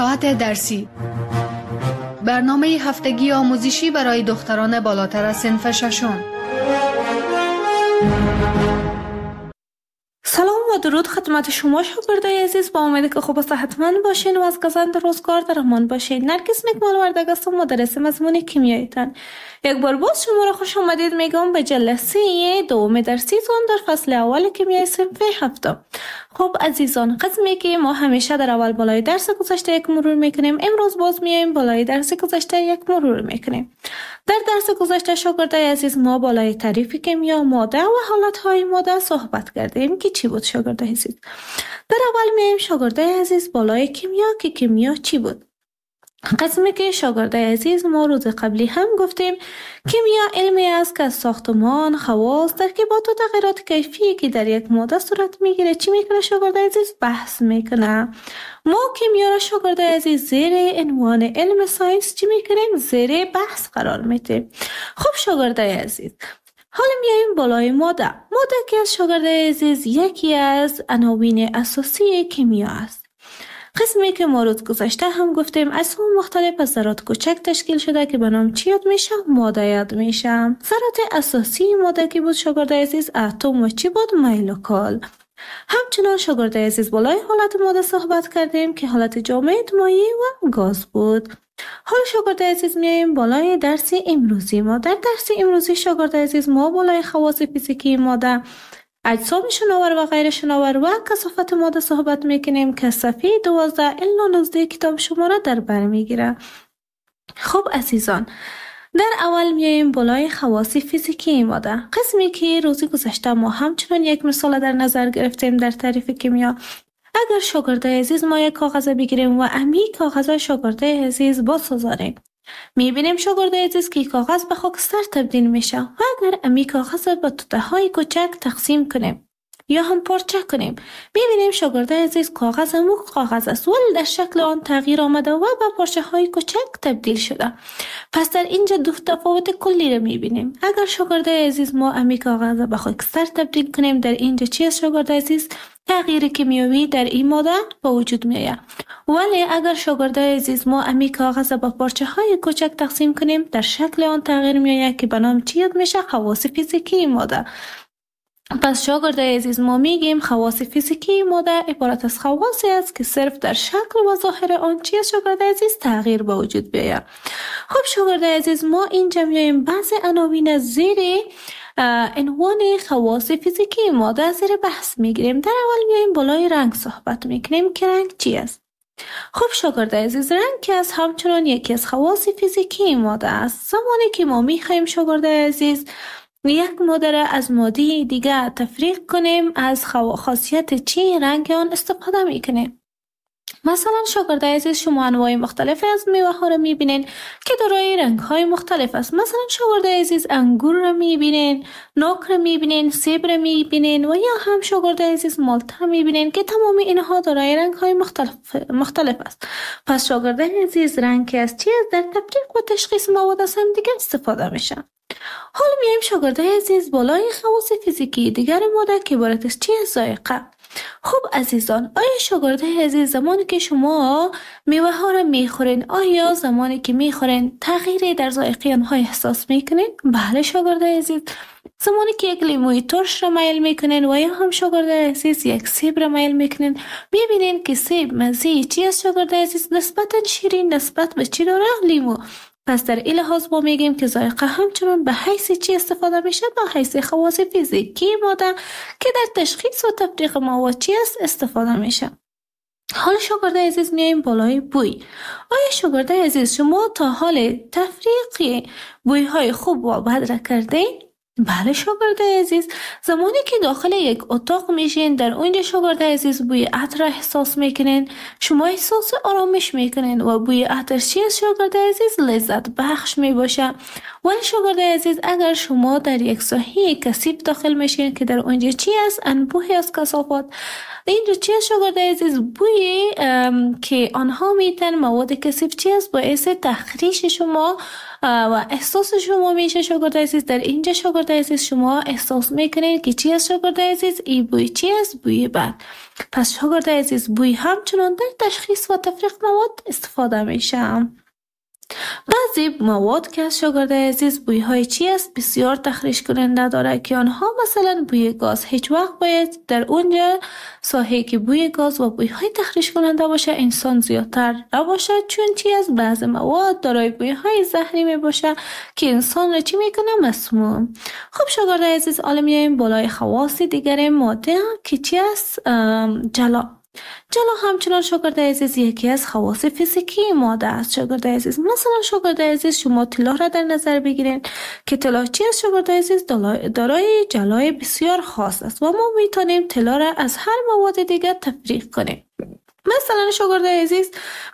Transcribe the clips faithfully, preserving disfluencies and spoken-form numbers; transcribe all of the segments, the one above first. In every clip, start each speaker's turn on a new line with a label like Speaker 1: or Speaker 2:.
Speaker 1: ساعت درسی، برنامه هفتگی آموزشی برای دختران بالاتر از صنف ششم.
Speaker 2: سلام و درود خدمت شما شاگردای عزیز، با امید که خوب و صحتمند باشین و از گزند روزگار در امان باشین. نرگس نکمال وردگ هستم، مدرس مضمون کیمیایتان. یک بار باز شما را خوش آمدید میگم به جلسه دوم درسیتون در فصل اول کیمیای صنف هفتم. خب عزیزان، قسمی که ما همیشه در اول بالای درس گذشته یک مرور میکنیم، امروز باز میایم بالای درس گذشته یک مرور میکنیم. در درس گذشته شاگردای عزیز ما بالای تعریف کیمیا، ماده و حالتهای ماده صحبت کردیم که چی بود شاگردای عزیز. در اول میایم شاگردای عزیز بالای کیمیا که کیمیا چی بود. قسمی که شاگردای عزیز ما روز قبلی هم گفتیم کیمیا علمی است که از ساختمان، خواص، ترکیبات و تغییرات کیفی که در یک ماده صورت میگیره چی میکنه شاگردای عزیز؟ بحث میکنه. ما کیمیا را شاگردای عزیز زیر عنوان علم ساینس چی میکنیم؟ زیر بحث قرار میدیم. خب شاگردای عزیز، حالا میایم بالای ماده. ماده که از شاگردای عزیز یکی از عناوین اساسی کیمیا است. قسمی که ما روز گذشته هم گفتیم اجسام مختلف از ذرات کوچک تشکیل شده که به نام چی یاد میشه؟ ماده یاد میشه. ذرات اساسی ماده که بود شاگردای عزیز اتم و چی بود؟ مولکول. همچنان شاگردای عزیز بالای حالت ماده صحبت کردیم که حالت جامد، مایع و گاز بود. حالا شاگردای عزیز میایم بالای درس امروزی ما. در درس امروزی شاگردای عزیز ما بالای خواص فیزیکی ماده، اجسام شناور و غیر شناور و کثافت ماده صحبت میکنیم که صفحه دوازده الی نوزده کتاب شما را در بر میگیره. خب عزیزان، در اول میایم بالای خواص فیزیکی ماده. قسمی که روزی گذشته ما همچنان یک مثال در نظر گرفتیم در تعریف کیمیا. اگر شاگردای عزیز ما یک کاغذ بگیریم و امی کاغذ شاگردای عزیز بسازاریم، میبینیم شاگردای عزیز که کاغذ به خاکستر تبدیل میشه و اگر امی کاغذ به توته های کوچک تقسیم کنیم یا هم پارچه کنیم، میبینیم شاگردای عزیز کاغذ مو کاغذ است ولی در شکل آن تغییر آمده و به پارچه های کوچک تبدیل شده. پس در اینجا دو تفاوت کلی را میبینیم. اگر شاگردای عزیز ما امی کاغذ به خاکستر تبدیل کنیم، در اینجا چی است شاگردای عزیز؟ تغییر کیمیایی در این ماده به وجود میآید. ولی اگر شاگردای عزیز ما امی کاغذ به پارچه های کوچک تقسیم کنیم، در شکل آن تغییر میآید که به نام چی یاد میشه؟ خواص فیزیکی ماده. پس شاگردای عزیز ما میگیم خواص فیزیکی ماده عبارت از خواصی است که صرف در شکل و ظاهر آن چی است شاگردای عزیز؟ تغییر به وجود بیاید. خب شاگردای عزیز ما اینجا میایم بعضی عناوین زیر عنوان خواص فیزیکی ماده زیر بحث میگیریم. در اول میایم بالای رنگ صحبت میکنیم که رنگ چی است. خب شاگردای عزیز، رنگ که از همچنان یکی از خواص فیزیکی ماده است. زمانی که ما میخوایم شاگردای عزیز یک ماده را از ماده دیگه تفریق کنیم، از خاصیت چی رنگ آن استفاده میکنیم. مثلا شاگردای عزیز شما انواع مختلف از میوه ها را میبینین که دارای رنگ های مختلف است. مثلا شاگردای عزیز انگور را میبینین، ناک را میبینین، سیب را میبینین و یا هم شاگردای عزیز مالت را میبینین که تمام اینها دارای رنگ های مختلف مختلف است. پس شاگردای عزیز رنگ که از چی است در تفریق و تشخیص مواد از هم دیگه استفاده میشه. حالا میایم شاگردای عزیز بالای خواص فیزیکی دیگر ماده که عبارت از چی است؟ ذائقه. خب عزیزان، آیا شاگردای عزیز زمانی که شما میوه ها را میخورین، آیا زمانی که میخورین تغییری در ذائقه آنها احساس میکنین؟ بله شاگردای عزیز، زمانی که یک لیموی ترش را میل میکنین و یا هم شاگردای عزیز یک سیب را میل میکنین، میبینین که سیب مزه چی است شاگردای عزیز؟ نسبتا شیرین نسبت به چی داره؟ لیمو. پس در این لحاظ ما میگیم که ذائقه همچنان به حیث چی استفاده میشه؟ به حیث خواص فیزیکی ماده که در تشخیص و تفریق مواد چی است استفاده میشه. حالا شاگردای عزیز میایم بالای بوی. آیا شاگردای عزیز شما تا حال تفریق بوی های خوب و بد را کردین؟ بله شاگردای عزیز، زمانی که داخل یک اتاق میشین، در اونجا شاگردای عزیز بوی عطر احساس میکنین، شما احساس آرامش میکنین و بوی عطر چی است شاگردای عزیز؟ لذت بخش میباشه. ولی شاگردای عزیز اگر شما در یک ساحه کثیف داخل میشین که در اونجا چی است؟ انبوهی از کثافات، اینجا چی است شاگردای عزیز؟ بوی که آنها میتن مواد کثیف چی است؟ باعث تخریش شما و احساس شما میشه شاگرد عزیز. در اینجا شاگرد عزیز شما احساس میکنید که چی است شاگرد عزیز؟ این بوی چی است؟ بوی بد. پس شاگرد عزیز بوی همچنان در تشخیص و تفریق مواد استفاده میشه. بعضی مواد که از شاگرد عزیز بوی های چی است بسیار تخریش کننده داره که آنها مثلا بوی گاز. هیچ وقت باید در اونجا ساحه که بوی گاز و بوی های تخریش کننده باشه انسان زیادتر نباشه، چون چی است بعضی مواد دارای بوی های زهری می باشه که انسان را چی میکنه؟ مسموم. خب شاگرد عزیز حالا میایم بالای خواص دیگر ماده که چی است؟ جلا. جلا همچنان شاگرد عزیز یکی از خواص فیزیکی ماده است شاگرد عزیز. مثلا شاگرد عزیز شما طلا را در نظر بگیرید که طلا چی است شاگرد عزیز؟ دارای جلای بسیار خاص است و ما میتونیم طلا را از هر مواد دیگر تفریق کنیم. مثلا شاگرد عزیز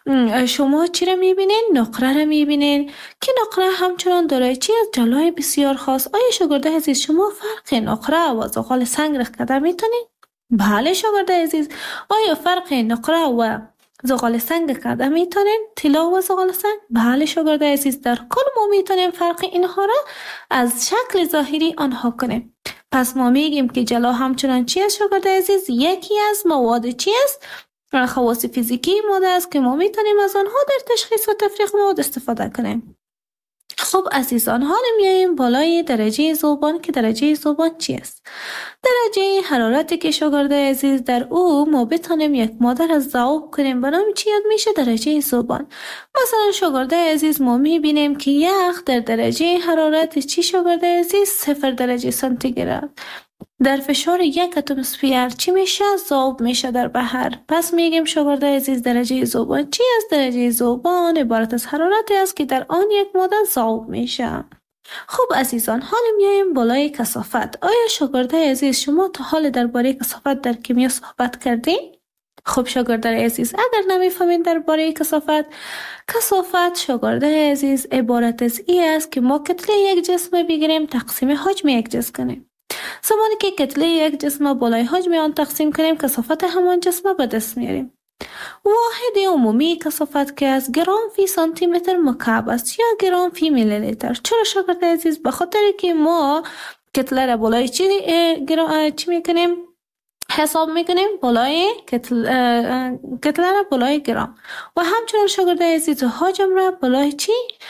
Speaker 2: شما چی را میبینین؟ نقره را میبینین که نقره همچنان دارای چی است؟ جلای بسیار خاص. آیا شاگرد عزیز شما فرق نقره و زغال سنگ را کده میتونید؟ بله شاگرد عزیز. آیا فرق نقره و زغال سنگ کده میتونین؟ طلا و زغال سنگ؟ بله شاگرد عزیز. در کل ما میتونیم فرق اینها را از شکل ظاهری آنها کنیم. پس ما میگیم که جلا همچنان چی است شاگرد عزیز؟ یکی از مواد چی است؟ خواص فیزیکی ماده است که ما میتونیم از آنها در تشخیص و تفریق مواد استفاده کنیم. خب عزیزان حالا میاییم بالای درجه ذوبان که درجه ذوبان چی است؟ درجه حرارتی که شاگرد عزیز در او ما بتانیم یک ماده را ذوب کنیم به نام چی یاد میشه؟ درجه ذوبان. مثلا شاگرد عزیز ما میبینیم که یخ در درجه حرارت چی شاگرد عزیز؟ صفر درجه سانتیگراد در فشار یک اتمسفر چی میشه؟ ذوب میشه در بحر. پس میگیم شاگرد عزیز درجه ذوبان چی است؟ درجه ذوبان عبارت از حرارتی است که در آن یک ماده ذوب میشه. خب عزیزان حالا میایم بالای کثافت. آیا شاگرد عزیز شما تا حال درباره کثافت در کیمیا صحبت کردین؟ خب شاگرد عزیز اگر نمیفهمین درباره کثافت، کثافت شاگرد عزیز عبارت از این است که ما کتله یک جسم بگیریم تقسیم حجم یک جسم کنیم. زمانی که کتله یک جسم بالای حجم آن تقسیم کنیم کثافت همان جسم به دست میاریم. واحد عمومی کثافت که از گرم فی سانتی متر مکعب است یا گرم فی میلی لیتر. چرا شاگرد عزیز؟ به خاطر که ما کتله را بالای چی گرم چی میکنیم؟ حساب میکنیم بالای کتله را بالای گرم و همچنین شاگرد عزیز حجم را بالای چی؟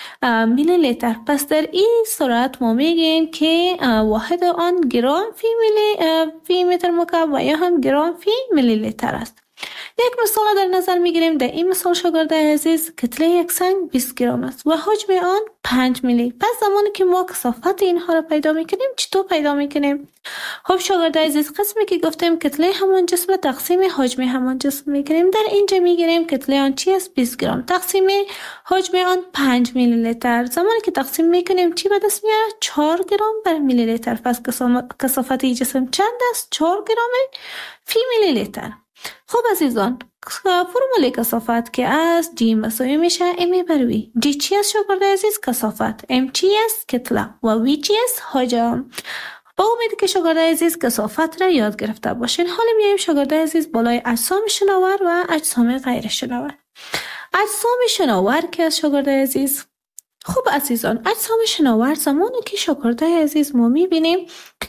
Speaker 2: میلی لیتر. پس در این صورت ما میگیم که واحد آن گرم فی میلی فی متر مکعب و یا هم گرم فی میلی لیتر است. یک مثال در نظر میگیریم. در این مثال شاگرد عزیز کتله یک سنگ بیست گرم است و حجم آن پنج میلی. پس زمانی که ما کثافت اینها را پیدا میکنیم چطور پیدا میکنیم؟ خب شاگرد عزیز قسمی که گفتیم کتله همان جسم تقسیم حجم همان جسم میکنیم. در اینجا میگیریم کتله آن چی است؟ بیست گرم تقسیم حجم آن پنج میلی لیتر. زمانی که تقسیم میکنیم چی به دست میاره؟ چهار گرم بر میلی لیتر. پس کثافت این جسم چند است؟ چهار گرم فی میلی لیتر. خب عزیزان فرمول کثافت که از جی مساوی میشه ام بر وی. جی چی است شاگرد عزیز؟ کثافت. ام چی است؟ کتله. و وی چی است؟ حجم. با امید که شاگرد عزیز کثافت را یاد گرفته باشین. حالا میایم شاگرد عزیز بالای اجسام شناور و اجسام غیر شناور. اجسام شناور که از شاگرد عزیز خب عزیزان اجسام شناور زمانی که شاگرد عزیز ما میبینیم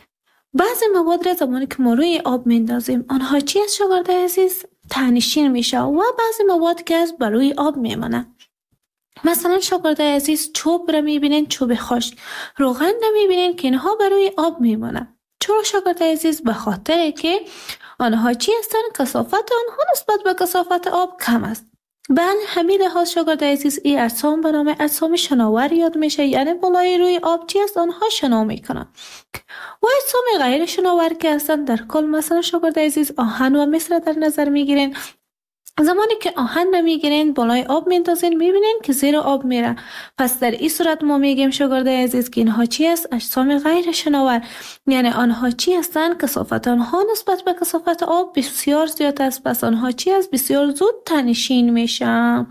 Speaker 2: بعضی مواد را زمانی که ما روی آب میندازیم آنها چی است شاگرد عزیز؟ تنشین میشه و بعضی مواد که از بر روی آب میمانه. مثلا شاگرد عزیز چوب را میبینین، چوب خشک. روغن را میبینین که اینها بر روی آب میمانه. چرا شاگرد عزیز؟ به خاطر که آنها چی هستن؟ کثافت آنها نسبت به کثافت آب کم است. به همین لحاظ شاگرد عزیز این اجسام به نام اجسام شناور یاد میشه، یعنی بالای روی آب چی است؟ آنها شنا میکنن. و اجسام غیر شناور که هستن در کل مثلا شاگرد عزیز آهن و مس را در نظر میگیرین. زمانی که آهن را میگیرین بالای آب میندازین میبینین که زیر آب میره. پس در این صورت ما میگیم شاگرد عزیز که اینها چی است؟ اجسام غیر شناور. یعنی آنها چی هستن؟ کثافت آنها نسبت به کثافت آب بسیار زیاد است. پس آنها چی است؟ بسیار زود تنشین میشن.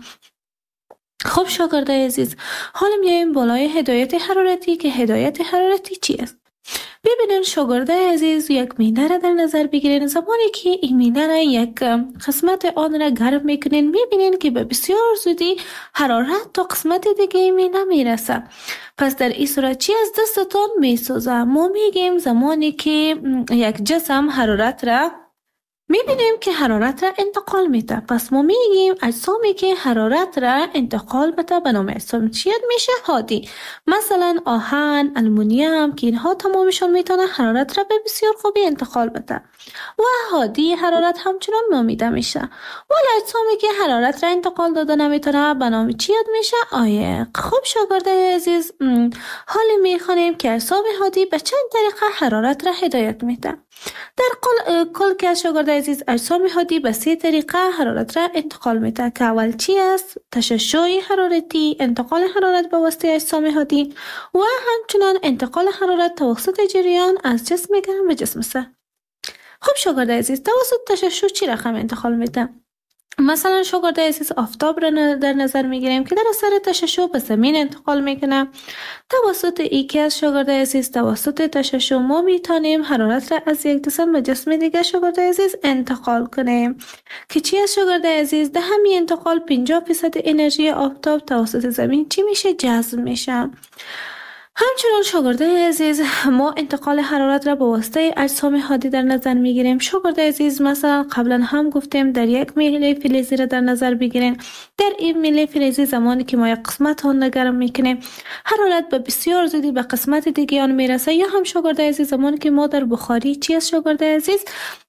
Speaker 2: خب شاگرد عزیز حالا میایم بالای هدایت حرارتی که هدایت حرارتی چی است؟ ببینین شاگرده عزیز، یک مینه را در نظر بگیرین. زمانی که این مینه را یک قسمت آن را گرم میکنین، میبینین که به بسیار زودی حرارت تا قسمت دیگه این مینه میرسه. پس در این صورت چی از دستتان میسوزه؟ ما میگیم زمانی که یک جسم حرارت را میبینیم که حرارت را انتقال میده، پس ما میگیم اجسامی که حرارت را انتقال بده به نام اجسام چی میشه؟ هادی. مثلا آهن، المونیم که اینها تمامشون میتونه حرارت را به بسیار خوبی انتقال بده و هادی حرارت همچنان نامیده میشه. ولی اجسامی که حرارت را انتقال داده نمیتونه به نام چی یاد میشه؟ عایق. خب شاگرده عزیز، حالا میخوانیم که اجسام هادی به چند طریقه حرارت را هدایت میده. در کل کل که شاگرد عزیز اجسام هادی به سه طریقه حرارت را انتقال میده که اول چی است؟ تشعشع حرارتی، انتقال حرارت به واسطه اجسام هادی و همچنان انتقال حرارت توسط جریان از جسم گرم به جسم سرد. خب شاگرد عزیز، توسط تشعشع چی رقم انتقال میده؟ مثلا شاگرد عزیز آفتاب را در نظر میگیریم که در اثر تشعشع به زمین انتقال میکنه. توسط ایکی از شاگرد عزیز توسط تشعشع ما میتونیم حرارت را از یک جسم به جسم دیگه شاگرد عزیز انتقال کنیم که چی از شاگرد عزیز؟ ده همین انتقال پنجاه درصد انرژی آفتاب توسط زمین چی میشه؟ جذب میشه. همچنان شاگرده عزیز ما انتقال حرارت را به واسطه اجسام هادی در نظر میگیریم. شاگرده عزیز مثلا قبلا هم گفتیم در یک میله فلزی را در نظر بگیرین. در این میله فلزی زمانی که ما یک قسمت آن را گرم میکنیم، حرارت به بسیار زودی به قسمت دیگه آن میرسه. یا هم شاگرده عزیز زمانی که ما در بخاری چی از شاگرده عزیز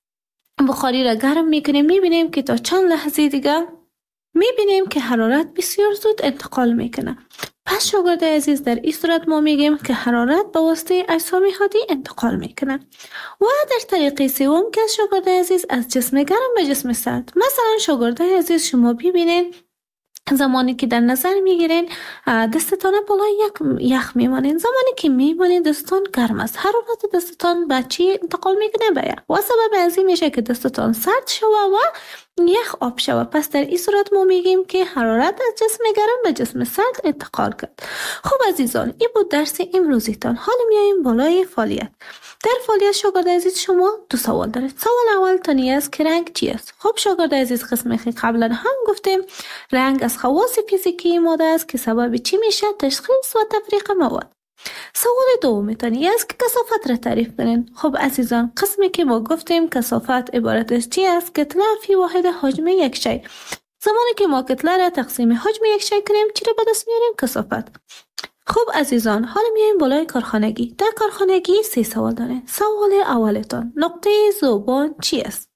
Speaker 2: بخاری را گرم میکنیم، میبینیم که تا چند لحظه دیگه میبینیم که حرارت بسیار زود انتقال میکنه. پس شاگرد عزیز در این صورت ما میگیم که حرارت به واسطه اجسام هادی انتقال میکنه. و در طریقه سوم که شاگرد عزیز از جسم گرم به جسم سرد. مثلا شاگرد عزیز شما ببینید زمانی که در نظر میگیرین دستتان بالای یک یخ میمانین، زمانی که میمانین دستتان گرم است، حرارت دستتان به چی انتقال میکنه؟ به یخ. و سبب از این میشه که دستتان سرد شوه و یخ آب شوه. پس در این صورت ما میگیم که حرارت از جسم گرم به جسم سرد انتقال کرد. خب عزیزان، این بود درس امروزیتان. حالا میاییم بالای فعالیت. در فعالیت شاگرد عزیز شما دو سوال دارید. سوال اول تانی است که رنگ چی است؟ خب شاگرد عزیز قسمی که قبلا هم گفتیم رنگ از خواص فیزیکی ماده است که سبب چی میشه؟ تشخیص و تفریق مواد. سوال دوم تانی است که کثافت را تعریف کنین. خب عزیزان، قسمی که ما گفتیم کثافت عبارت از چی است؟ کتله فی واحد حجم یک شی. زمانی که ما کتله را تقسیم حجم یک شی کنیم چی را به دست میاریم؟ کثافت. خب عزیزان، حالا میایم بالای کارخانگی. در کارخانگی سه سوال دارین. سوال اولتان نقطه ذوبان چی است؟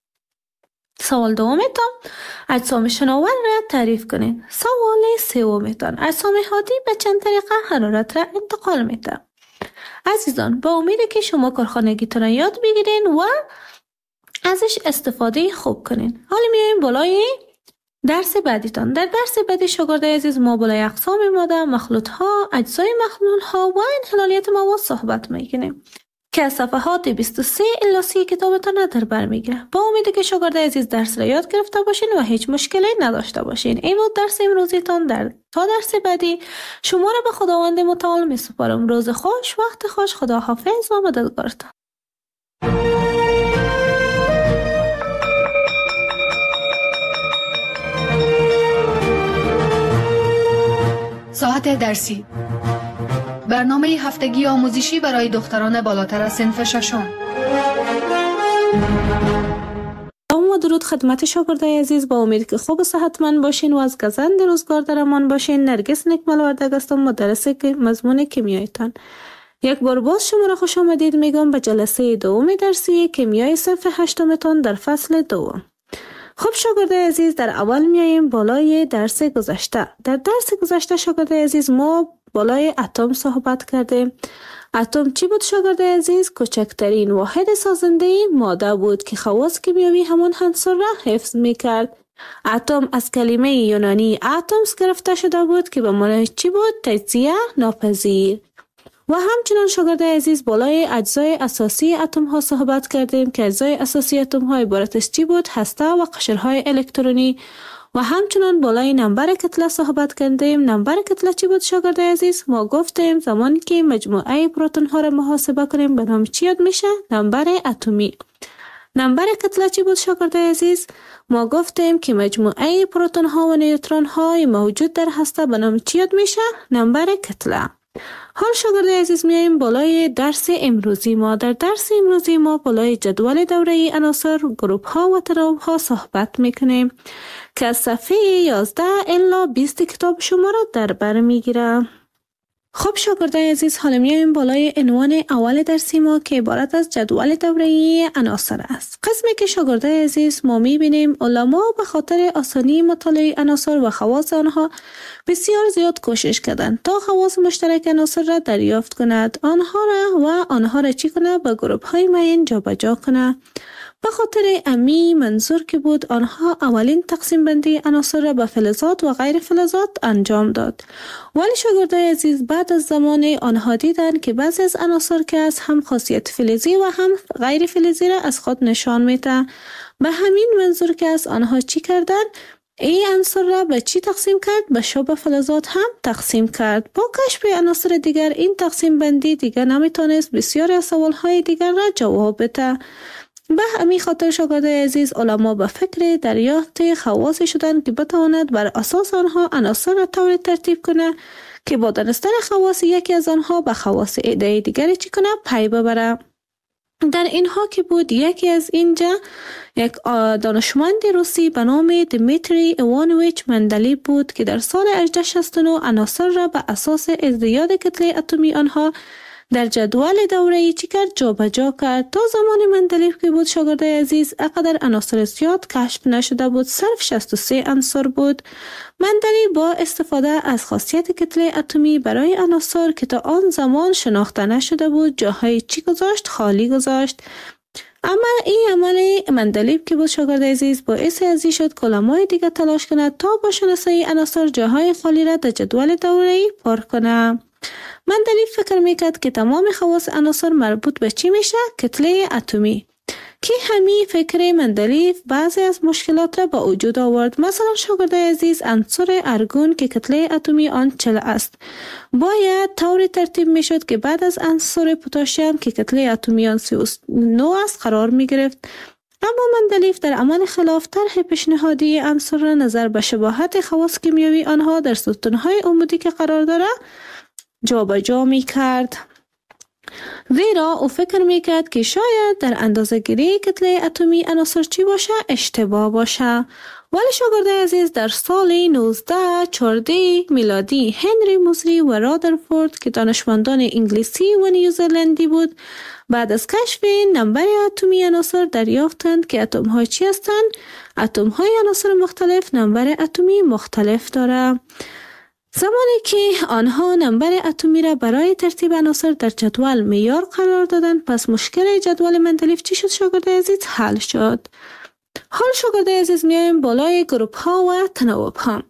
Speaker 2: سوال دومتان اجسام شناور را تعریف کنین. سوال سومتان اجسام هادی به چند طریقه حرارت را انتقال میده. عزیزان، با امید که شما کارخانگیتان را یاد بگیرین و ازش استفاده خوب کنین. حالا میایم بالای درس بعدیتان. در درس بعدی شاگرد عزیز ما بالای اقسام ماده، مخلوط ها، اجزای مخلول ها و انحلالیت مواد صحبت میکنیم که از صفحات بیست و سه الی سی کتابتان را در بر میگیره. با امید که شاگرد عزیز درس را یاد گرفته باشین و هیچ مشکلی نداشته باشین. این بود درس امروزیتان. در تا درس بعدی شما را به خداوند متعال میسپارم. روز خوش، وقت خوش، خدا حافظ و مددگارتان.
Speaker 1: ساعت درسی، برنامه هفتگی آموزشی برای دختران بالاتر از صنف ششم.
Speaker 2: سلام و درود خدمت شاگردای عزیز. با امید که خوب و صحتمند باشین و از گزند روزگار در امان باشین. نرگس نکمل وردگ هستم، مدرس مضمون کیمیایتان. یک بار باز شما را خوش آمدید میگم به جلسه دوم درسی کیمیای صنف هشتمتان در فصل دوم. خب شاگردای عزیز، در اول میاییم بالای درس گذشته. در درس گذشته شاگردای عزیز ما بالای اتم صحبت کردیم. اتم چی بود شاگردای عزیز؟ کوچکترین واحد سازنده ماده بود که خواص کیمیایی همان عنصر را حفظ میکرد. اتم از کلمه یونانی اتمس گرفته شده بود که به معنی چی بود؟ تجزیه ناپذیر. و همچنان شاگردای عزیز بالای اجزای اساسی اتم ها صحبت کردیم که اجزای اساسی اتم ها عبارت از چی بود؟ هسته و قشرهای الکترونی و همچنان بالای نمبر کتله صحبت کردیم. نمبر کتله چی بود شاگرد عزیز؟ ما گفتیم زمانی که مجموعه پروتون ها را محاسبه کنیم به نام چی یاد میشه؟ نمبر اتمی. نمبر کتله چی بود شاگرد عزیز؟ ما گفتیم که مجموعه پروتون ها و نیوترون های موجود در هسته به نام چی یاد میشه؟ نمبر کتله. حال شاگرد عزیز میاییم بالای درس امروزی ما. در درس امروزی ما بالای جدول دوره‌ای عناصر، گروپ ها و تناوب ها صحبت میکنیم که از صفحه یازده الی بیست کتاب شما را در بر میگیره. خب شاگردان عزیز، حالا میایم بالای عنوان اول درسی ما که عبارت از جدول دوره‌ای عناصر است. قسمی که شاگردان عزیز ما میبینیم علما به خاطر آسانی مطالعه عناصر و خواص آنها بسیار زیاد کوشش کردند تا خواص مشترک عناصر را دریافت کند، آنها را و آنها را چی کنه؟ به گروپ های معین جابجا کنه. به خاطر امی منظور که بود آنها اولین تقسیم بندی عناصر را به فلزات و غیر فلزات انجام داد. ولی شاگردای عزیز بعد از زمان آنها دیدن که بعضی از عناصر که از هم خاصیت فلزی و هم غیر فلزی را از خود نشان میده. به همین منظور که از آنها چی کردن؟ این عنصر را به چی تقسیم کرد؟ به شبه فلزات هم تقسیم کرد. با کشف عناصر دیگر این تقسیم بندی دیگر نمیتونست بسیاری از سوالهای دیگر را جواب بده. به همین خاطر شاگردای عزیز علما به فکر دریافت خواص شدند که بتواند بر اساس آنها عناصر را طوری ترتیب کنه که با دانستن خواص یکی از آنها به خواص عده دیگری چی کنه؟ پی ببره. در اینها که بود یکی از اینجا یک دانشمند روسی به نام دیمیتری ایوانویچ مندلیف بود که در سال هجده شصت و نه عناصر را به اساس ازدیاد کتله اتمی آنها در جدول دوره‌ای چی کرد؟ جابجا کرد. تا زمان مندلیف که بود شاگردای عزیز اقدر عناصر زیاد کشف نشده بود، صرف شصت و سه عنصر بود. مندلیف با استفاده از خاصیت کتله اتمی برای عناصر که تا آن زمان شناخته نشده بود جاهای چی گذاشت؟ خالی گذاشت. اما این عمل مندلیف که بود شاگرد عزیز باعث ازی شد که علمای دیگه تلاش کند تا با شناسایی عناصر جاهای خالی را در جدول دوره‌ای پر کنه. مندلیف فکر میکرد که تمام خواص عناصر مربوط به چی میشه؟ کتله اتمی. که همین فکر مندلیف بعضی از مشکلات را با وجود آورد. مثلا شاگردای عزیز عنصر ارگون که کتله اتمی آن چهل است باید طوری ترتیب میشد که بعد از عنصر پتاسیم که کتله اتمی آن سی و نه است قرار می گرفت. اما مندلیف در عمل خلاف طرح پیشنهادی عنصر را نظر به شباهت خواص کیمیایی آنها در ستونهای عمودی که قرار داره جابجا می کرد. زیرا او فکر می کرد که شاید در اندازه گیری کتله اتمی عناصر چی باشه؟ اشتباه باشه. ولی شاگردای عزیز در سال نوزده چهارده میلادی هنری موزری و رادرفورد که دانشمندان انگلیسی و نیوزلندی بود بعد از کشف نمبر اتمی عناصر دریافتند که اتم های چی هستند؟ اتم های عناصر مختلف نمبر اتمی مختلف داره. زمانی که آنها نمبر اتمی را برای ترتیب عناصر در جدول معیار قرار دادند پس مشکل جدول مندلیف چی شد شاگردای عزیز؟ حل شد. حال شاگردای عزیز میایم بالای گروپ ها و تناوب ها.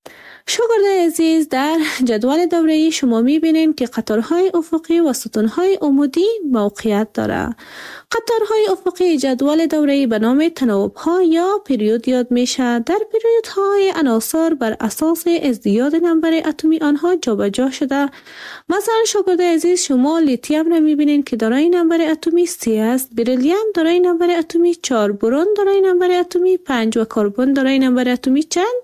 Speaker 2: شاگردای عزیز در جدول دوره‌ای شما میبینید که قطارهای افقی و ستونهای عمودی موقعیت داره. قطارهای افقی جدول دوره‌ای به نام تناوب ها یا پریود یاد میشه. در پریودهای عناصر بر اساس ازدیاد نمبر اتمی آنها جابجا شده. مثلا شاگردای عزیز شما لیتیم را میبینید که دارای نمبر اتمی سه است، بریلیوم دارای نمبر اتمی چهار، برون دارای نمبر اتمی پنج و کربن دارای نمبر اتمی چند؟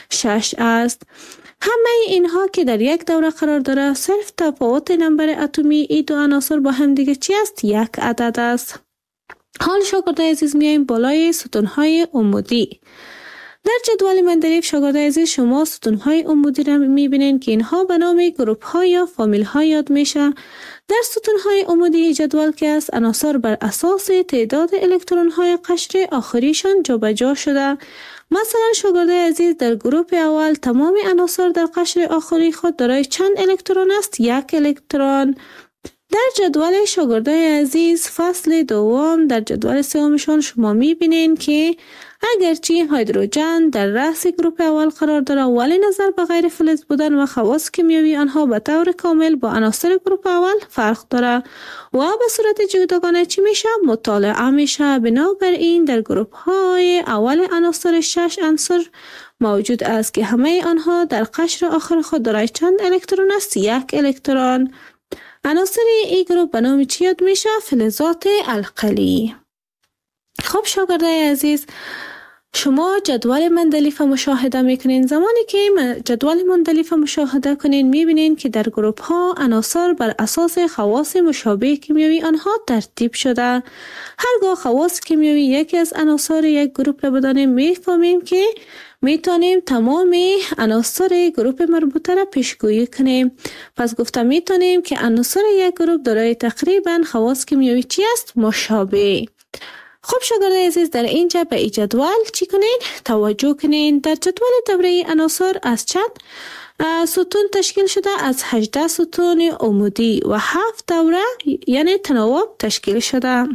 Speaker 2: شش است. همه اینها که در یک دوره قرار داره صرف تفاوت نمبر اتمی ای دو عناصر با هم دیگه چی است؟ یک عدد است. حال شاگردای عزیز میایم بالای ستونهای عمودی. در جدول مندلیف شاگردای عزیز شما ستونهای عمودی را میبینید که اینها به نام گروپ ها یا فامیل ها یاد میشه. در ستونهای عمودی جدول که است عناصر بر اساس تعداد الکترون های قشر آخریشان جابجا شده. مثلا شاگردای عزیز در گروپ اول تمام عناصر در قشر آخری خود دارای چند الکترون است؟ یک الکترون. در جدول شاگردای عزیز فصل دوم در جدول سومشان شما میبینین که اگرچه هیدروژن در رأس گروپ اول قرار داره ولی نظر به غیر فلز بودن و خواص کیمیایی آنها به طور کامل با عناصر گروپ اول فرق داره و به صورت جداگانه چی میشه؟ مطالعه میشه. بنابراین در گروپ های اول عناصر شش عنصر موجود است که همه آنها در قشر آخر خود دارای چند الکترون است؟ یک الکترون. عناصر این گروه به نام چی یاد میشه؟ فلزات القلی. خب شاگردای عزیز، شما جدول مندلیف مشاهده میکنین. زمانی که جدول مندلیف مشاهده کنین میبینین که در گروپ ها عناصر بر اساس خواص مشابه کیمیایی آنها ترتیب شده. هرگاه خواص کیمیایی یکی از عناصر یک گروپ را بدانیم میفهمیم که میتونیم تمام عناصر گروپ مربوطه را پیشگویی کنیم. پس گفته میتونیم که عناصر یک گروپ دارای تقریبا خواص کیمیایی چی است؟ مشابه. خب شاگردای عزیز، در اینجا به این جدول چی کنین؟ توجه کنین. در جدول دوره عناصر از چند ستون تشکیل شده؟ از هجده ستون عمودی و هفت دوره یعنی تناوب تشکیل شده.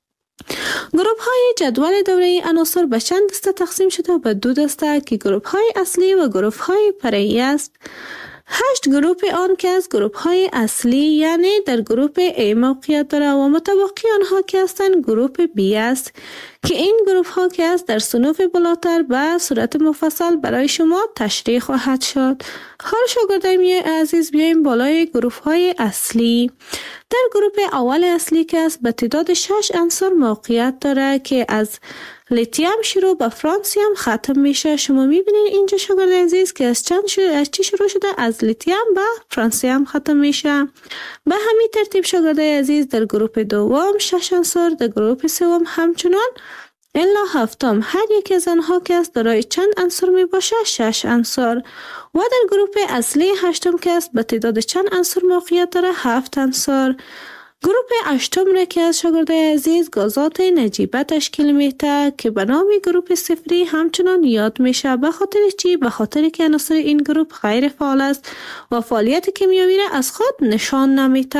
Speaker 2: گروپ های جدول دوره عناصر به چند دسته تقسیم شده؟ به دو دسته که گروپ های اصلی و گروپ های فرعی است. هشت گروپ آن که از گروپ های اصلی یعنی در گروپ A موقعیت داره و متبقی آنها که هستند گروپ B است که این گروپ ها که است در صنوف بالاتر به صورت مفصل برای شما تشریح خواهد شد. حال شاگردای عزیز بیایم بالای گروپ های اصلی. در گروپ اول اصلی که است به تعداد شش عنصر موقعیت داره که از لیتیم شروع به فرانسیم ختم میشه. شما میبینید اینجا شاگردای عزیز که از چند شروع از چی شروع شده؟ از لیتیم به فرانسیم ختم میشه. به همین ترتیب شاگردای عزیز در گروپ دوم شش عنصر، در گروپ سوم همچنان الا هفتم هر یک از آنها که است دارای چند عنصر می باشه؟ شش عنصر. و در گروپ اصلی هشتم که است به تعداد چند عنصر موقعیت داره؟ هفت عنصر. گروپ هشتم را که از شاگردای عزیز گازات نجیبه تشکیل میده که به نام گروپ صفری همچنان یاد میشه. به خاطر چی؟ به خاطر که عناصر این گروپ غیر فعال است و فعالیت کیمیایی را از خود نشان نمیده.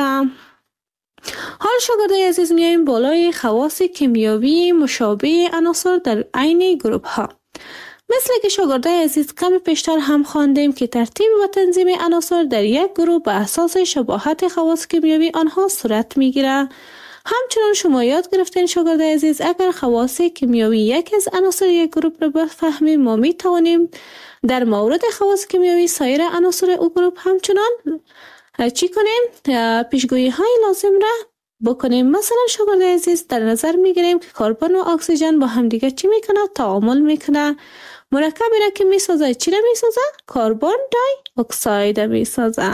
Speaker 2: حال شاگردای عزیز میایم بالای خواص کیمیایی مشابه عناصر در عین گروپ ها. مثل که شاگردای عزیز کم پیشتر هم خواندیم که ترتیب و تنظیم عناصر در یک گروه به اساس شباهت خواص کیمیایی آنها صورت میگیره. همچنان شما یاد گرفتین شاگردای عزیز اگر خواص کیمیایی یک از عناصر یک گروپ را بفهمیم ما می توانیم در مورد خواص کیمیایی سایر عناصر او گروپ همچنان چی کنیم؟ پیشگویی های لازم را بکنیم. مثلا شاگردای عزیز در نظر میگیریم که کربن و اکسیژن با هم دیگه چی میکنه؟ تعامل میکنه. مرکبی را که میسازه چی را میسازه؟ کربن دای اکساید میسازه.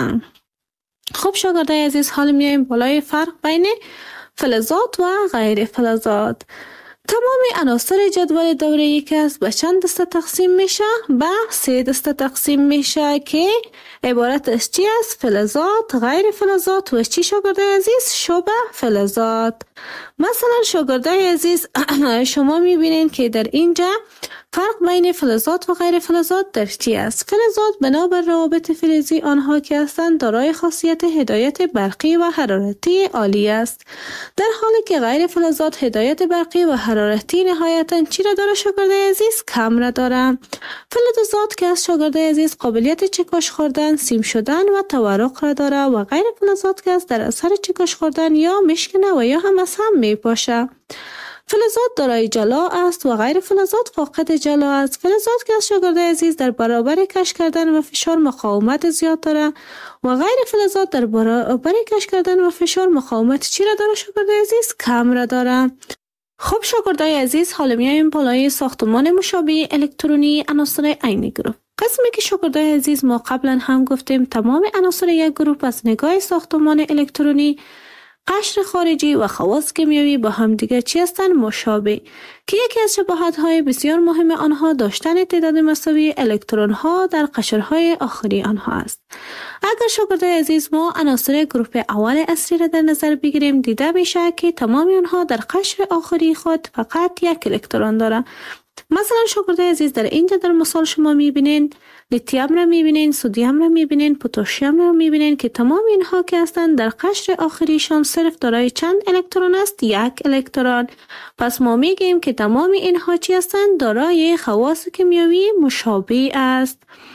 Speaker 2: خب شاگردای عزیز حال میایم بالای فرق بین فلزات و غیر فلزات. تمام عناصر جدول دوره‌ای که است به چند دسته تقسیم میشه؟ به سه دسته تقسیم میشه که عبارت از چی است؟ فلزات، غیر فلزات و چی شاگردای عزیز؟ شبه فلزات. مثلا شاگردای عزیز شما میبینین که در اینجا فرق بین فلزات و غیر فلزات در چی است؟ فلزات بنابر روابط فلزی آنها که هستند دارای خاصیت هدایت برقی و حرارتی عالی است، در حالی که غیر فلزات هدایت برقی و حرارتی نهایتاً چی را داره شاگردای عزیز؟ کم را داره. فلزات که از شاگردای عزیز قابلیت چکش خوردن، سیم شدن و تورق را داره و غیر فلزات که از در اثر چکش خوردن یا مشکنه و یا هم از هم می پاشه. فلزات دارای جلا است و غیر فلزات فاقد جلا است. فلزات که از شاگردای عزیز در برابر کش کردن و فشار مقاومت زیاد داره و غیر فلزات در برابر کش کردن و فشار مقاومت چی را داره شاگردای عزیز؟ کم را داره. خب شاگردای عزیز حالا میایم بالای ساختمان مشابه الکترونی عناصر عین گروپ. قسمی که شاگردای عزیز ما قبلا هم گفتیم تمام عناصر یک گروپ از نگاه ساختمان الکترونی، قشر خارجی و خواص کیمیایی با هم دیگر چی هستند؟ مشابه، که یکی از شباهت های بسیار مهم آنها داشتن تعداد مساوی الکترون ها در قشرهای آخری آنها است. اگر شاگردای عزیز ما عناصر گروپ اول اصلی را در نظر بگیریم دیده میشه که تمام آنها در قشر آخری خود فقط یک الکترون داره. مثلا شاگردای عزیز در اینجا در مثال شما میبینین لیتیم را میبینین، سدیم را میبینین، پتاسیم را میبینین که تمام اینها که هستند در قشر آخریشان صرف دارای چند الکترون است؟ یک الکترون. پس ما میگیم که تمام اینها چی هستند؟ دارای خواص کیمیایی مشابه است.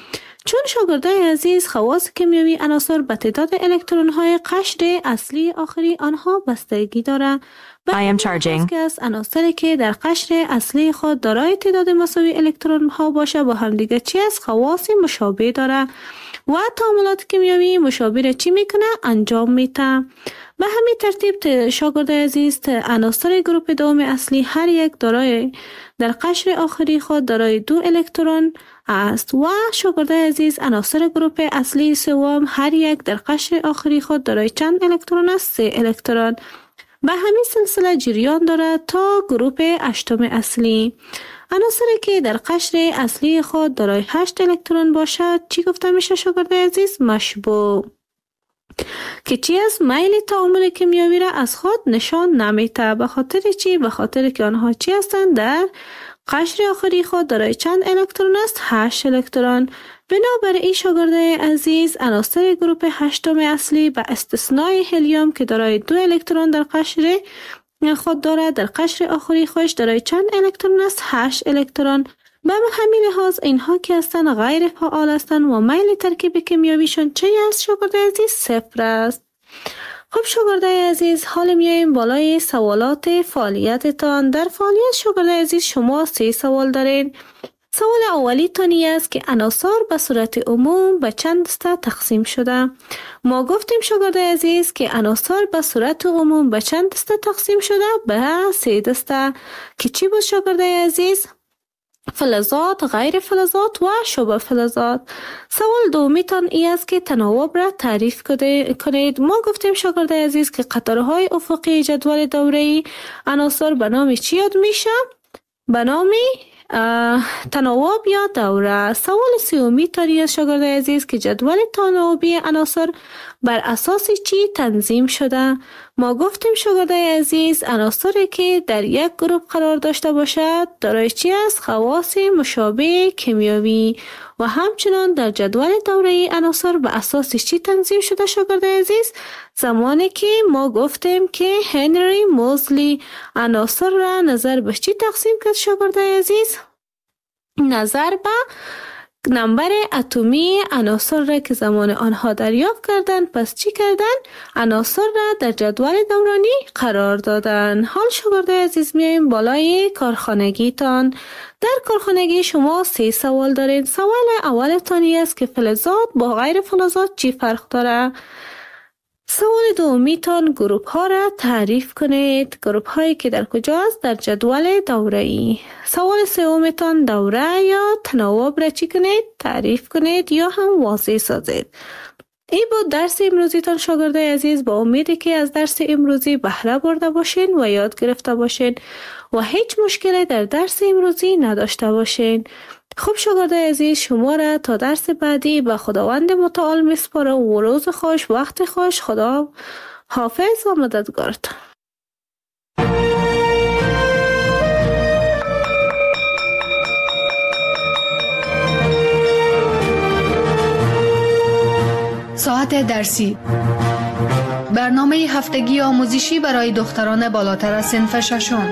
Speaker 2: چون شاگردای عزیز خواص کیمیایی عناصر به تعداد الکترون های قشر اصلی آخری آنها بستگی دارد.
Speaker 3: I am charging.
Speaker 2: که از عناصری که در قشر اصلی خود دارای تعداد مساوی الکترون ها باشه با همدیگه چی از خواص مشابه داره و تعاملات کیمیایی مشابه را چی میکنه انجام میده. به همین ترتیب شاگرد عزیز عناصر گروه دوم اصلی هر یک دارای در قشر آخری خود دارای دو الکترون است و شاگرد عزیز عناصر گروه اصلی سوم هر یک در قشر آخری خود دارای چند الکترون است؟ سه الکترون. به همین سلسله جریان دارد تا گروه هشتم اصلی. عناصری که در قشر اصلی خود دارای هشت الکترون باشد چی گفته میشه شاگرد عزیز؟ مشبوع. که چی از میل تعامل کیمیایی را از خود نشان نمیده. به خاطر چی؟ به خاطر که آنها چی هستند؟ در قشر آخری خود دارای چند الکترون است؟ هشت الکترون. بنابراین شاگردای عزیز عناصر گروه هشتم اصلی به استثنای هلیوم که دارای دو الکترون در قشر خود دارد در قشر آخری خودش دارای چند الکترون است؟ هشت الکترون. به همین لحاظ اینها که هستند غیر فعال هستند و میل ترکیب کیمیاییشون چه است شاگردای عزیز؟ صفر است. خب شاگردای عزیز حال میاییم بالای سوالات فعالیتتان. در فعالیت شاگردای عزیز شما سه سوال دارین. سوال اولی تانی است که عناصر به صورت عموم به چند دسته تقسیم شده. ما گفتیم شاگردای عزیز که عناصر به صورت عموم به چند دسته تقسیم شده؟ به سه دسته که چی بود شاگردای عزیز؟ فلزات، غیر فلزات و شبه فلزات. سوال دومی تان ای است که تناوب را تعریف کنید. ما گفتیم شاگردای عزیز که قطارهای افقی جدول دوره‌ای عناصر به نام چی یاد میشه؟ به نام تناوب یا دوره. سوال سومی تانی است شاگردای عزیز که جدول تناوبی عناصر بر اساس چی تنظیم شده؟ ما گفتیم شاگردای عزیز عناصری که در یک گروه قرار داشته باشد دارای چی است؟ خواص مشابه کیمیایی و همچنان در جدول دوره‌ای عناصر به اساس چی تنظیم شده شاگردای عزیز؟ زمانی که ما گفتیم که هنری موزلی عناصر را نظر به چی تقسیم کرد شاگردای عزیز؟ نظر به نمبر اتمی عناصر را که زمان آنها دریافت کردند. پس چی کردن؟ عناصر را در جدول دورانی قرار دادن. حال شاگردای عزیز میایم بالای کارخانگی تان. در کارخانگی شما سه سوال دارین. سوال اول تانی است که فلزات با غیر فلزات چی فرق داره؟ سوال دومی تان گروپ ها را تعریف کنید. گروپ هایی که در کجاست؟ در جدول دوره‌ای. سوال سوم تان دوره یا تناوب را چی کنید؟ تعریف کنید یا هم واضح سازید. این بود درس امروزی تان شاگردای عزیز. با امیدی که از درس امروزی بهره برده باشین و یاد گرفته باشین و هیچ مشکلی در درس امروزی نداشته باشین. خب شاگردای عزیز شما را تا درس بعدی به خداوند متعال میسپارم و روز خوش وقت خوش. خدا حافظ و مددگارتان.
Speaker 1: ساعت درسی برنامه هفتگی آموزشی برای دختران بالاتر از صنف ششم.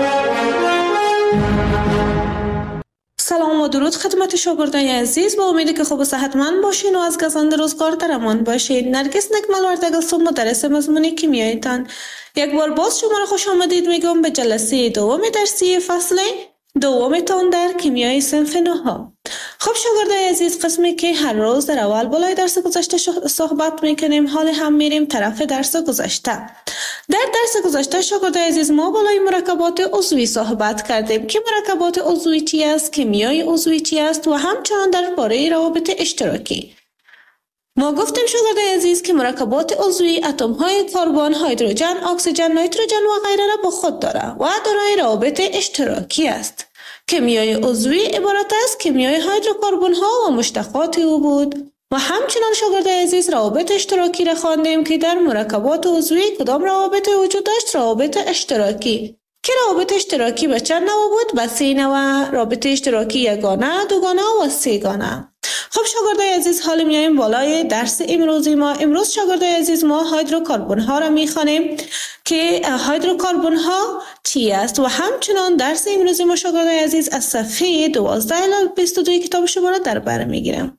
Speaker 2: سلام و درود خدمت شاگردای عزیز. با امیدی که خوب و صحتمند باشین و از گزند روزگار در امان باشین. نرگس نکمل وردگستم مدرس مضمون کیمیاییتان. یک بار باز شما را خوش آمدید میگم به جلسه دوم درسی فصل دومتان در کیمیای صنف نهم. خب شاگردای عزیز قسمی که هر روز در اول بالای درس گذشته صحبت میکنیم حال هم میریم طرف درس گذشته. در درس گذشته شاگردای عزیز ما بالای مرکبات عضوی صحبت کردیم که مرکبات عضوی چی است، کیمیای عضوی چی است و همچنان درباره روابط اشتراکی. ما گفتیم شاگردای عزیز که مرکبات عضوی اتم های کربن، هیدروژن، اکسیژن، نیتروژن و غیره را با خود داره و دارای روابط اشتراکی است. کیمیای عضوی عبارت است کیمیای هیدروکربن ها و مشتقات او بود. و همچنان شاگردای عزیز روابط اشتراکی را خواندیم که در مرکبات عضوی کدام روابط وجود داشت؟ روابط اشتراکی. که روابط اشتراکی به چند نوع بود؟ به سه نوع. رابط اشتراکی یگانه، دوگانه و سه‌گانه. خب شاگردای عزیز حالا میایم بالای درس امروزی ما. امروز شاگردای عزیز ما هیدروکربن ها را میخوانیم که هیدروکربن ها چی است و همچنان درس امروزی ما شاگردای عزیز از صفحه دوازده الی بیست و دو کتاب شما را در بر میگیرم.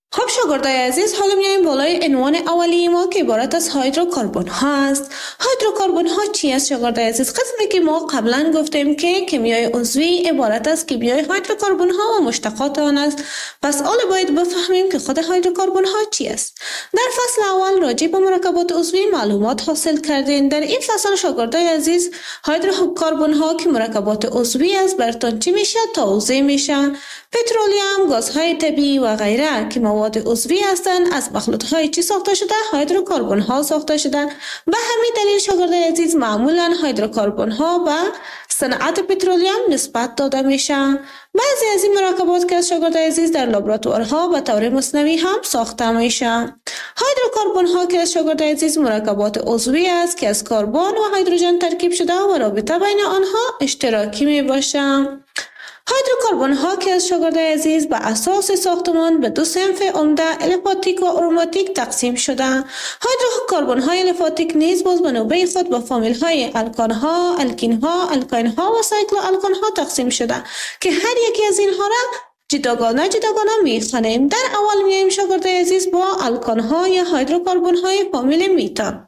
Speaker 2: خب شاگردای عزیز، حالا میایم بالای عنوان اولی ما که عبارت از هیدروکربن ها است. هیدروکربن ها چی است شاگردای عزیز؟ قسمی که ما قبلا گفتیم که کیمیای عضوی عبارت از کیمیای هیدروکربن ها و مشتقات آن است. پس حالا باید بفهمیم که خود هیدروکربن ها چی است. در فصل اول راجع به مرکبات عضوی معلومات حاصل کردین. در این فصل شاگردای عزیز هیدروکربن ها که مرکبات عضوی است براتون چی میشه توضیح میشه. پترولیوم، گازهای طبیعی و غیره که مواد عضوی هستند از مخلوطهای چی ساخته شده؟ هیدروکربن ها ساخته شده. به همین دلیل شاگردای عزیز معمولا هیدروکربن ها به صنعت پترولیوم نسبت داده میشه. بعضی از این مرکبات که از شاگردای عزیز در لابراتوارها به طور مصنوعی هم ساخته میشه. هیدروکربن ها که از شاگردای عزیز مرکبات عضوی است که از کربن و هیدروژن ترکیب شده و رابطه بین آنها اشتراکی می باشه. هیدروکربن ها که از شاگردای عزیز به اساس ساختمان به دو صنف عمده الیفاتیک و اروماتیک تقسیم شده. هیدروکربن های الیفاتیک نیز باز به نوبه خود به فامیل های الکان ها، الکین ها، الکاین ها و سایکلو الکان ها تقسیم شده که هر یکی از اینها را جداگانه جداگانه میخوانیم. در اول میایم شاگردای عزیز با الکان ها یا هیدروکربن های فامیل میتان.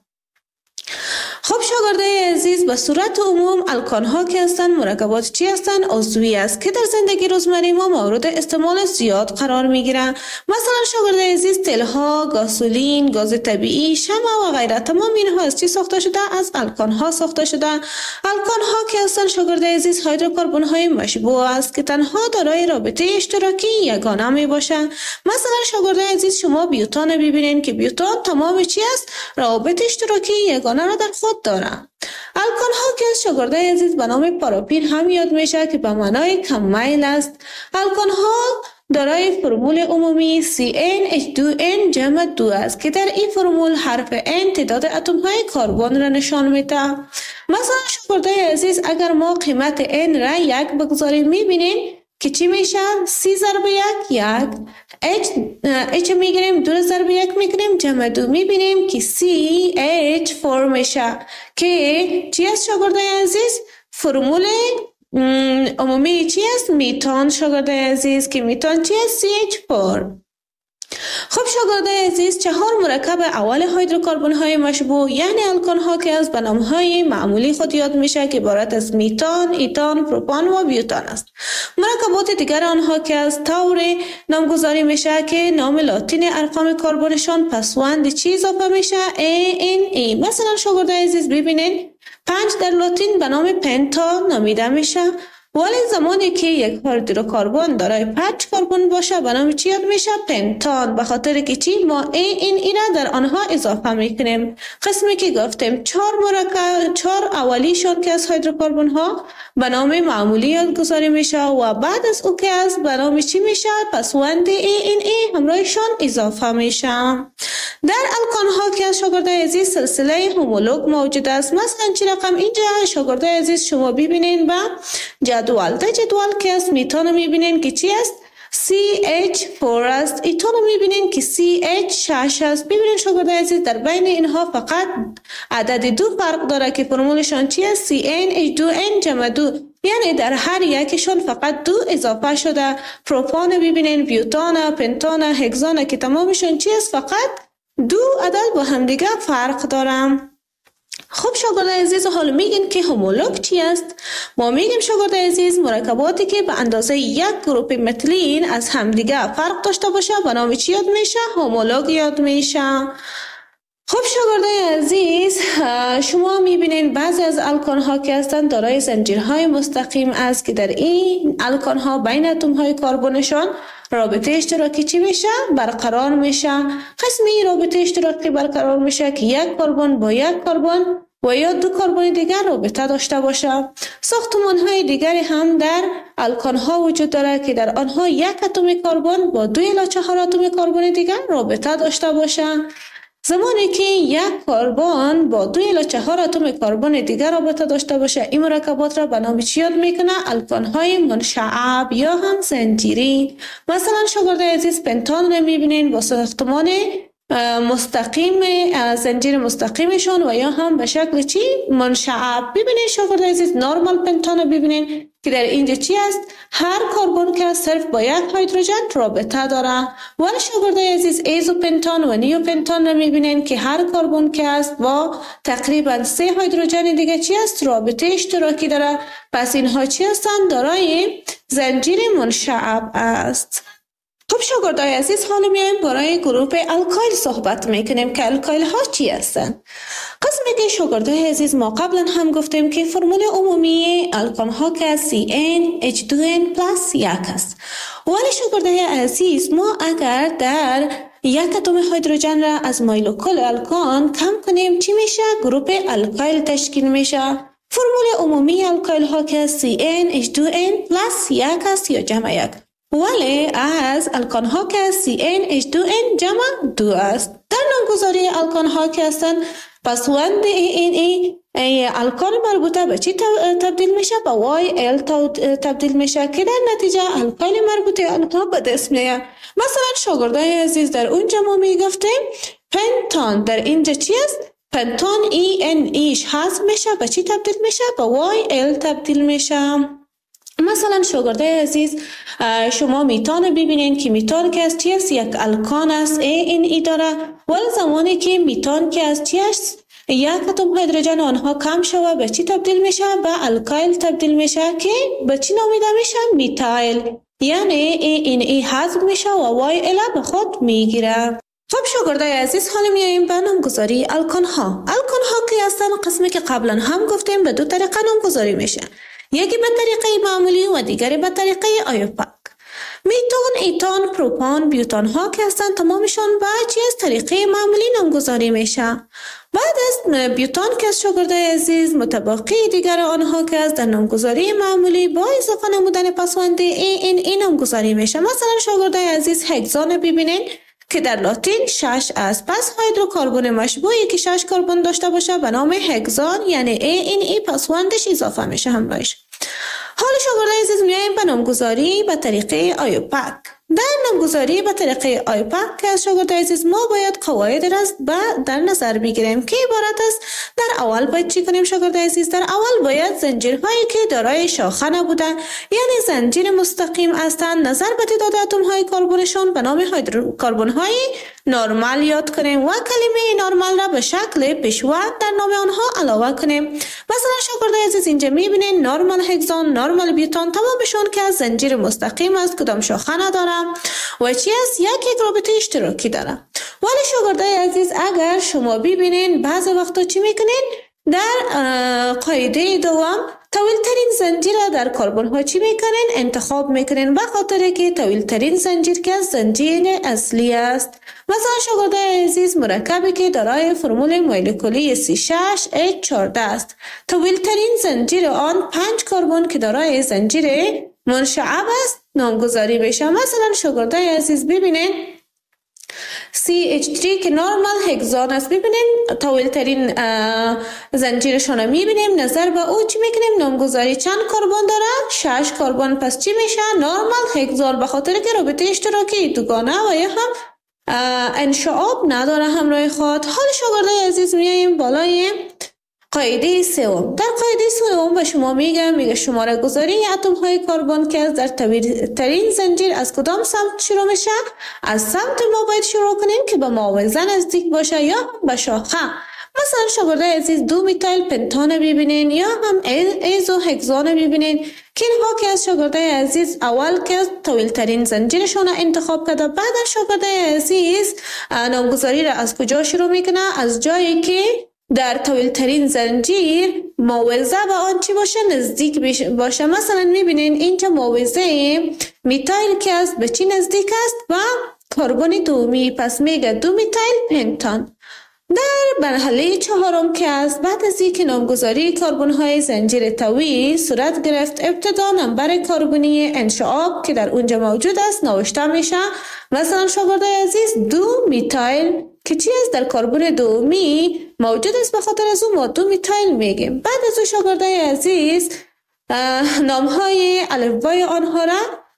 Speaker 2: خب شاگردای عزیز به صورت عموم الکان ها که هستند مرکبات چی هستند؟ عضوی است که در زندگی روزمره ما مورد استعمال زیاد قرار می گیرند. مثلا شاگردای عزیز تل ها، گازولین، گاز طبیعی، شمع و غیره تمام اینها از چی ساخته شده؟ از الکان ها ساخته شده. الکان ها که هستند شاگردای عزیز هیدروکربن های مشبوع است که تنها دارای رابطه اشتراکی یگانه می باشند. مثلا شاگردای عزیز شما بیوتان ببینید که بیوتان تمام چی است؟ رابطه اشتراکی یگانه را در خود دارم. الکان ها که از شاگردای عزیز به نام پاراپین هم یاد میشه که به معنای کم میل است. الکان ها دارای فرمول عمومی سی ان اچ دو ان جمع دو است که در این فرمول حرف N تعداد اتم های کربن را نشان میده. مثلا شاگردای عزیز اگر ما قیمت N را یک بگذاریم میبینیم که چی میشه؟ سی ضرب یک یک H, H میگیریم دو ضرب یک میگیریم جمع دو میبینیم که سی اچ فور میشه که چی است شاگردای عزیز؟ فرمول عمومی چی است؟ میتان شاگردای عزیز که میتان چی است؟ سی اچ فور. خب شاگردای عزیز چهار مرکب اول هیدروکربن های مشبوع یعنی الکان ها که از به نام های معمولی خود یاد میشه که عبارت از میتان، ایتان، پروپان و بیوتان است. مرکبات دیگر آنها که از طور نامگذاری میشه که نام لاتین ارقام کربنشان پسوند چی اضافه میشه؟ ای ان ای. مثلا شاگردای عزیز ببینید پنج در لاتین به نام پنتا نامیده میشه، ولی زمانی که یک هیدروکربن دارای پنج کربن باشه به نام چی یاد میشه؟ پنتان. به خاطر که چی ما ای این ای را در آنها اضافه میکنیم. قسمی که گفتیم چهار مرکب چهار اولیشون که از هیدروکربن ها به نام معمولی یادگذاری میشه و بعد از او که از به نام چی میشه؟ پسوند ای این ای همراهشون اضافه میشه. در الکان ها که از شاگردای عزیز سلسله هومولوگ موجود است. مثلا چی رقم اینجا شاگردای عزیز شما ببینین با جدول. در جدول که از میتان میبینین که چی است؟ سی اچ فور است. ایتان میبینین که سی اچ شش است. ببینین شاگردای عزیز در بین اینها فقط عدد دو فرق داره که فرمولشان چی است؟ سی ان اچ دو ان جمع دو، یعنی در هر یکشون فقط دو اضافه شده. پروپان ببینین، بیوتان، پنتان، هگزان که تمامشون چی است؟ فقط دو عدد با هم دیگه فرق دارم. خب شاگردای عزیز حالا میگین که هومولوگ چی است؟ ما میگیم شاگردای عزیز مرکباتی که به اندازه یک گروپ متلین از همدیگه فرق داشته باشه به نام چی یاد میشه؟ هومولوگ یاد میشه. خب شاگردای عزیز شما میبینین بعضی از الکان ها که هستند دارای زنجیرهای مستقیم است که در این الکان ها بین اتم های کربنشان رابطه اشتراکی چی میشه؟ برقرار میشه. قسمی رابطه اشتراکی برقرار میشه که یک کربن با یک کربن و یا دو کربن دیگر رابطه داشته باشه. ساختمان های دیگری هم در الکان ها وجود داره که در آنها یک اتم کربن با دو الی چهار اتم کربن دیگر رابطه داشته باشه. زمانی که یک کربن با دو الی چهار اتم کربن دیگر رابطه داشته باشه این مرکبات را به نام چی یاد میکنه؟ الکان های منشعب یا هم زنجیری. مثلا شاگردای عزیز پنتان را میبینین با ساختمان مستقیم زنجیر مستقیمشون و یا هم به شکل چی؟ منشعب. ببینین شاگردای عزیز نورمال پنتان رو ببینین که در اینجا چی است؟ هر کربن که صرف با یک هیدروژن رابطه داره. ولی شاگردای عزیز ایزوپنتان و نیوپنتان رو میبینین که هر کربن که است با تقریبا سه هیدروژن دیگه چی است؟ رابطه اشتراکی داره. پس اینها چی هستند؟ دارای زنجیر منشعب است. خب شاگردای عزیز حالا میایم برای گروه الکایل صحبت میکنیم که الکایل ها چی هستند. قسمی که شاگردای عزیز ما قبلا هم گفتیم که فرمول عمومی الکان ها که سی ان اچ دو ان پلاس یک است. ولی شاگردای عزیز ما اگر در یک اتم هیدروژن را از مولکول الکان کم کنیم چی میشه؟ گروه الکایل تشکیل میشه. فرمول عمومی الکایل ها که سی ان اچ دو ان پلاس یک است یا جمع یک. ولی از الکان ها که سی ان اچ دو ان جمع دو است. در نامگذاری الکان ها که هستند پسوند این ای, ای الکان مربوطه به چی تبدیل میشه؟ به وای ال تبدیل میشه که در نتیجه الکایل مربوطه آنها به دست میاد. مثلا شاگردای عزیز در اونجا ما میگفتیم پنتان، در اینجا چی است؟ پنتان ای ان ایش حذف میشه به چی تبدیل میشه؟ به وای ال تبدیل میشه. مثلا شاگردای عزیز شما میتان ببینین که میتان که از چی است؟ یک الکان است ای این ای داره. ولی زمانی که میتان که از چی است؟ یک اتم هیدروژن آنها کم شود به چی تبدیل میشه؟ به الکایل تبدیل میشه که به چی نامیده میشه؟ میتایل. یعنی ای این ای حذف میشه و وای ال به خود میگیره. خب شاگردای عزیز حالا میاییم به نامگذاری الکان ها. الکان ها که هستن قسمی که قبلا هم گفتیم به دو طریقه نامگذاری میشه. یکی به طریقه معمولی و دیگری به طریقه آیوپاک. میتان، ایتان، پروپان، بیوتان ها که هستند تمامشان به چی از طریقه معمولی نامگذاری میشه. بعد از بیوتان که از شاگردای عزیز متبقی دیگر آنها که از در نامگذاری معمولی با اضافه نمودن پسوند ای این ای نامگذاری میشه. مثلا شاگردای عزیز هگزان ببینین که در لاتین شش است. پس هیدروکربن مشبوعی که شش کربن داشته باشه به نام هگزان یعنی ای این ای پسوندش اضافه میشه همراهش. حالا شاگردای عزیز میایم به نامگذاری به طریقه آیوپاک. در نامگذاری به طریقه آیوپاک که از شاگردای عزیز ما باید قواعد را در نظر بگیریم که عبارت است. در اول باید چی کنیم شاگردای عزیز؟ در اول باید زنجیرهایی که دارای شاخه نبوده یعنی زنجیر مستقیم هستند نظر به تعداد اتم های کربنشان به نام هیدروکربن های نرمال یاد کنیم و کلمه نرمال را به شکل پیشوند در نام آنها علاوه کنیم. مثلا شاگردای عزیز اینجا میبینین نرمال هگزان، نرمال بیوتان تمامشون که از زنجیر مستقیم است، کدام شاخه نداره و چی است؟ یک یک رابطه اشتراکی داره. ولی شاگردای عزیز اگر شما ببینین بعض وقتا چی میکنین؟ در قاعده دوم طویل ترین زنجیر در کربن ها چی میکنین؟ انتخاب میکنین به خاطر که طویل ترین زنجیر که زنجیر اصلی است. مثلا شاگردای عزیز مرکبی که دارای فرمول مولکولی سی شش اچ چهارده است. طویل ترین زنجیر آن پنج کربن که دارای زنجیر منشعب است نامگذاری میشه. مثلا شاگردای عزیز ببینین سی اچ سه که نورمال هگزان است، ببینیم طویل ترین زنجیرشون رو میبینیم. نظر به او چی میکنیم؟ نامگذاری چند کربن داره؟ شش کربن. پس چی میشه؟ نورمال هگزان به خاطر که رابطه اشتراکی دوگانه و یا هم انشعاب نداره همراه خود. حال شاگردای عزیز میاییم بالای قاعده سوم. در قاعده سوم به شما میگم میگه شماره گذاری اتم های کربن که از در طویل ترین زنجیر از کدام سمت شروع میشه؟ از سمت ما باید شروع کنیم که به معاوضه نزدیک باشه یا به شاخه. مثلا شاگردای عزیز دو میتایل پنتان ببینین یا هم ایزو هگزان ببینین که اینها که از شاگردای عزیز اول که طویل ترین زنجیرشون انتخاب کرده. بعد از شاگردای عزیز نامگذاری را از کجا شروع میکنه؟ از جایی که در طویل ترین زنجیر معاوضه به آن چی باشه؟ نزدیک باشه. مثلا میبینین اینجا معاوضه میتایل که است به چی نزدیک است؟ و کربن دومی. پس میگه دو میتایل پنتان. در مرحله چهارم که است بعد از اینکه نامگذاری کربن های زنجیر طویل صورت گرفت ابتدا نمبر کربنی انشعاب که در اونجا موجود است نوشته میشه. مثلا شاگردای عزیز دو میتایل که چی است؟ در کربن دومی موجود است، به خاطر از اون ما دو میتایل میگیم. بعد از اون شاگردای عزیز نام های الفبای آنها را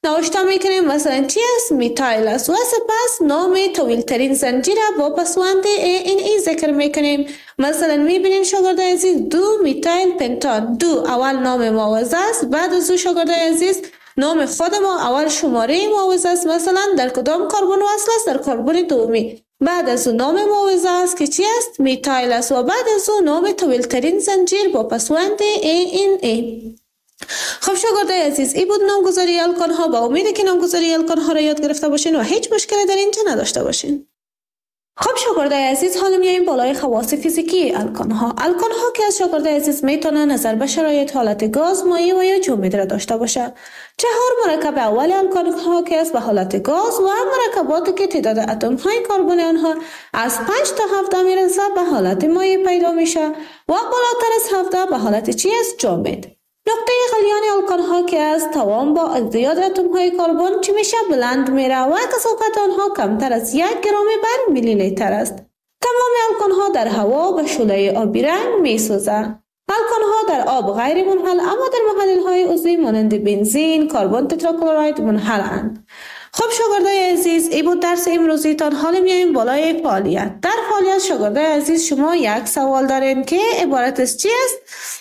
Speaker 2: نوشته میکنیم مثلا چی است؟ میتایل است و سپس نام طویل ترین زنجیر با پسوند این ای ذکر میکنیم. مثلا میبینین شاگرده عزیز دو میتایل پنتان، دو اول نام معاوضه است، بعد از او شاگرده عزیز نام خود ما اول شماره معاوضه است، مثلا در کدام کربن وصل است؟ در کربن دومی. بعد از او نام معاوضه است که چی است؟ میتایل است و بعد از او نام طویل ترین زنجیر با پسوند این ای. خب شاگرده عزیز این بود نامگذاری الکان ها. با امید که نامگذاری الکان ها را یاد گرفته باشین و هیچ مشکلی در اینجا نداشته باشین. خب شاگرده عزیز حالا میایم بالای خواص فیزیکی الکان ها. الکان ها که از شاگرده عزیز میتونه نظر به شرایط حالت گاز، مایع و یا جامد را داشته باشه. چهار مرکب اول الکان ها که از به حالت گاز و مرکباتی که تعداد اتم های کربن آنها از پنج تا هفده میرسه به حالت مایع پیدا میشه و بالاتر از هفده به حالت چی است؟ جامد. نقطه غلیان الکان ها که از توان با ازدیاد اتم های کربن چی میشه؟ بلند میره و کثافت آنها کمتر از یک گرم بر میلی لیتر است. تمام الکان ها در هوا به شعله آبی رنگ میسوزه. الکان ها در آب غیر منحل اما در محلل های عضوی مانند بنزین، کربن تتراکلرید منحلند. خب شاگرده عزیز این بود درس امروزیتان. حالا میایم بالای فعالیت. در فعالیت شاگرده عزیز شما یک سوال دارین که عبارت از چی است؟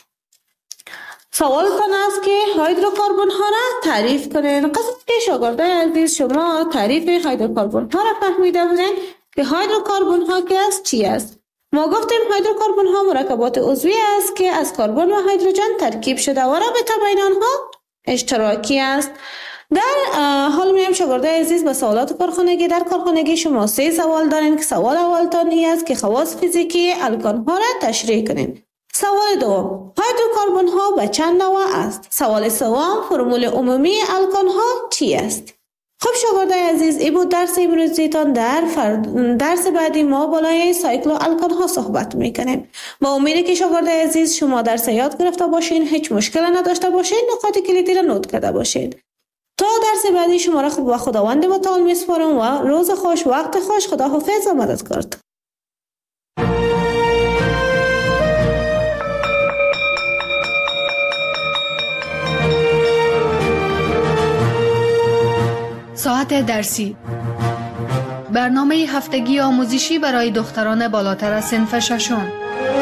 Speaker 2: سوال تان است که هیدروکربن ها را تعریف کنین. قسم که شاگرده عزیز شما تعریف هیدروکربن ها را فهمیده بودین که هیدروکربن ها که است چی است؟ ما گفتیم هیدروکربن ها مرکبات عضوی است که از کربن و هیدروژن ترکیب شده و رابطه بین آنها اشتراکی است. در حال میایم شاگرده عزیز به سوالات کارخانگی. در کارخانگی شما سه سوال دارین که سوال اول تان است که خواص فیزیکی الکان ها را تشریح کنین. سوال دوم هیدروکربن ها به چند نوع است؟ سوال سوم فرمول عمومی الکان ها چی است؟ خب شاگرده عزیز این بود درس امروزیتان. در فرد... درس بعدی ما بالای سایکلو الکان ها صحبت میکنیم. با امید که شاگرده عزیز شما درس یاد گرفته باشین، هیچ مشکل نداشته باشین، نکات کلیدی را نوت کرده باشین. تا درس بعدی شما را خب با خداوند متعال میسپارم و روز خوش، وقت خوش، خداحافظ و مددکار.
Speaker 1: ساعت درسی برنامه هفتگی آموزشی برای دختران بالاتر از صنف ششم.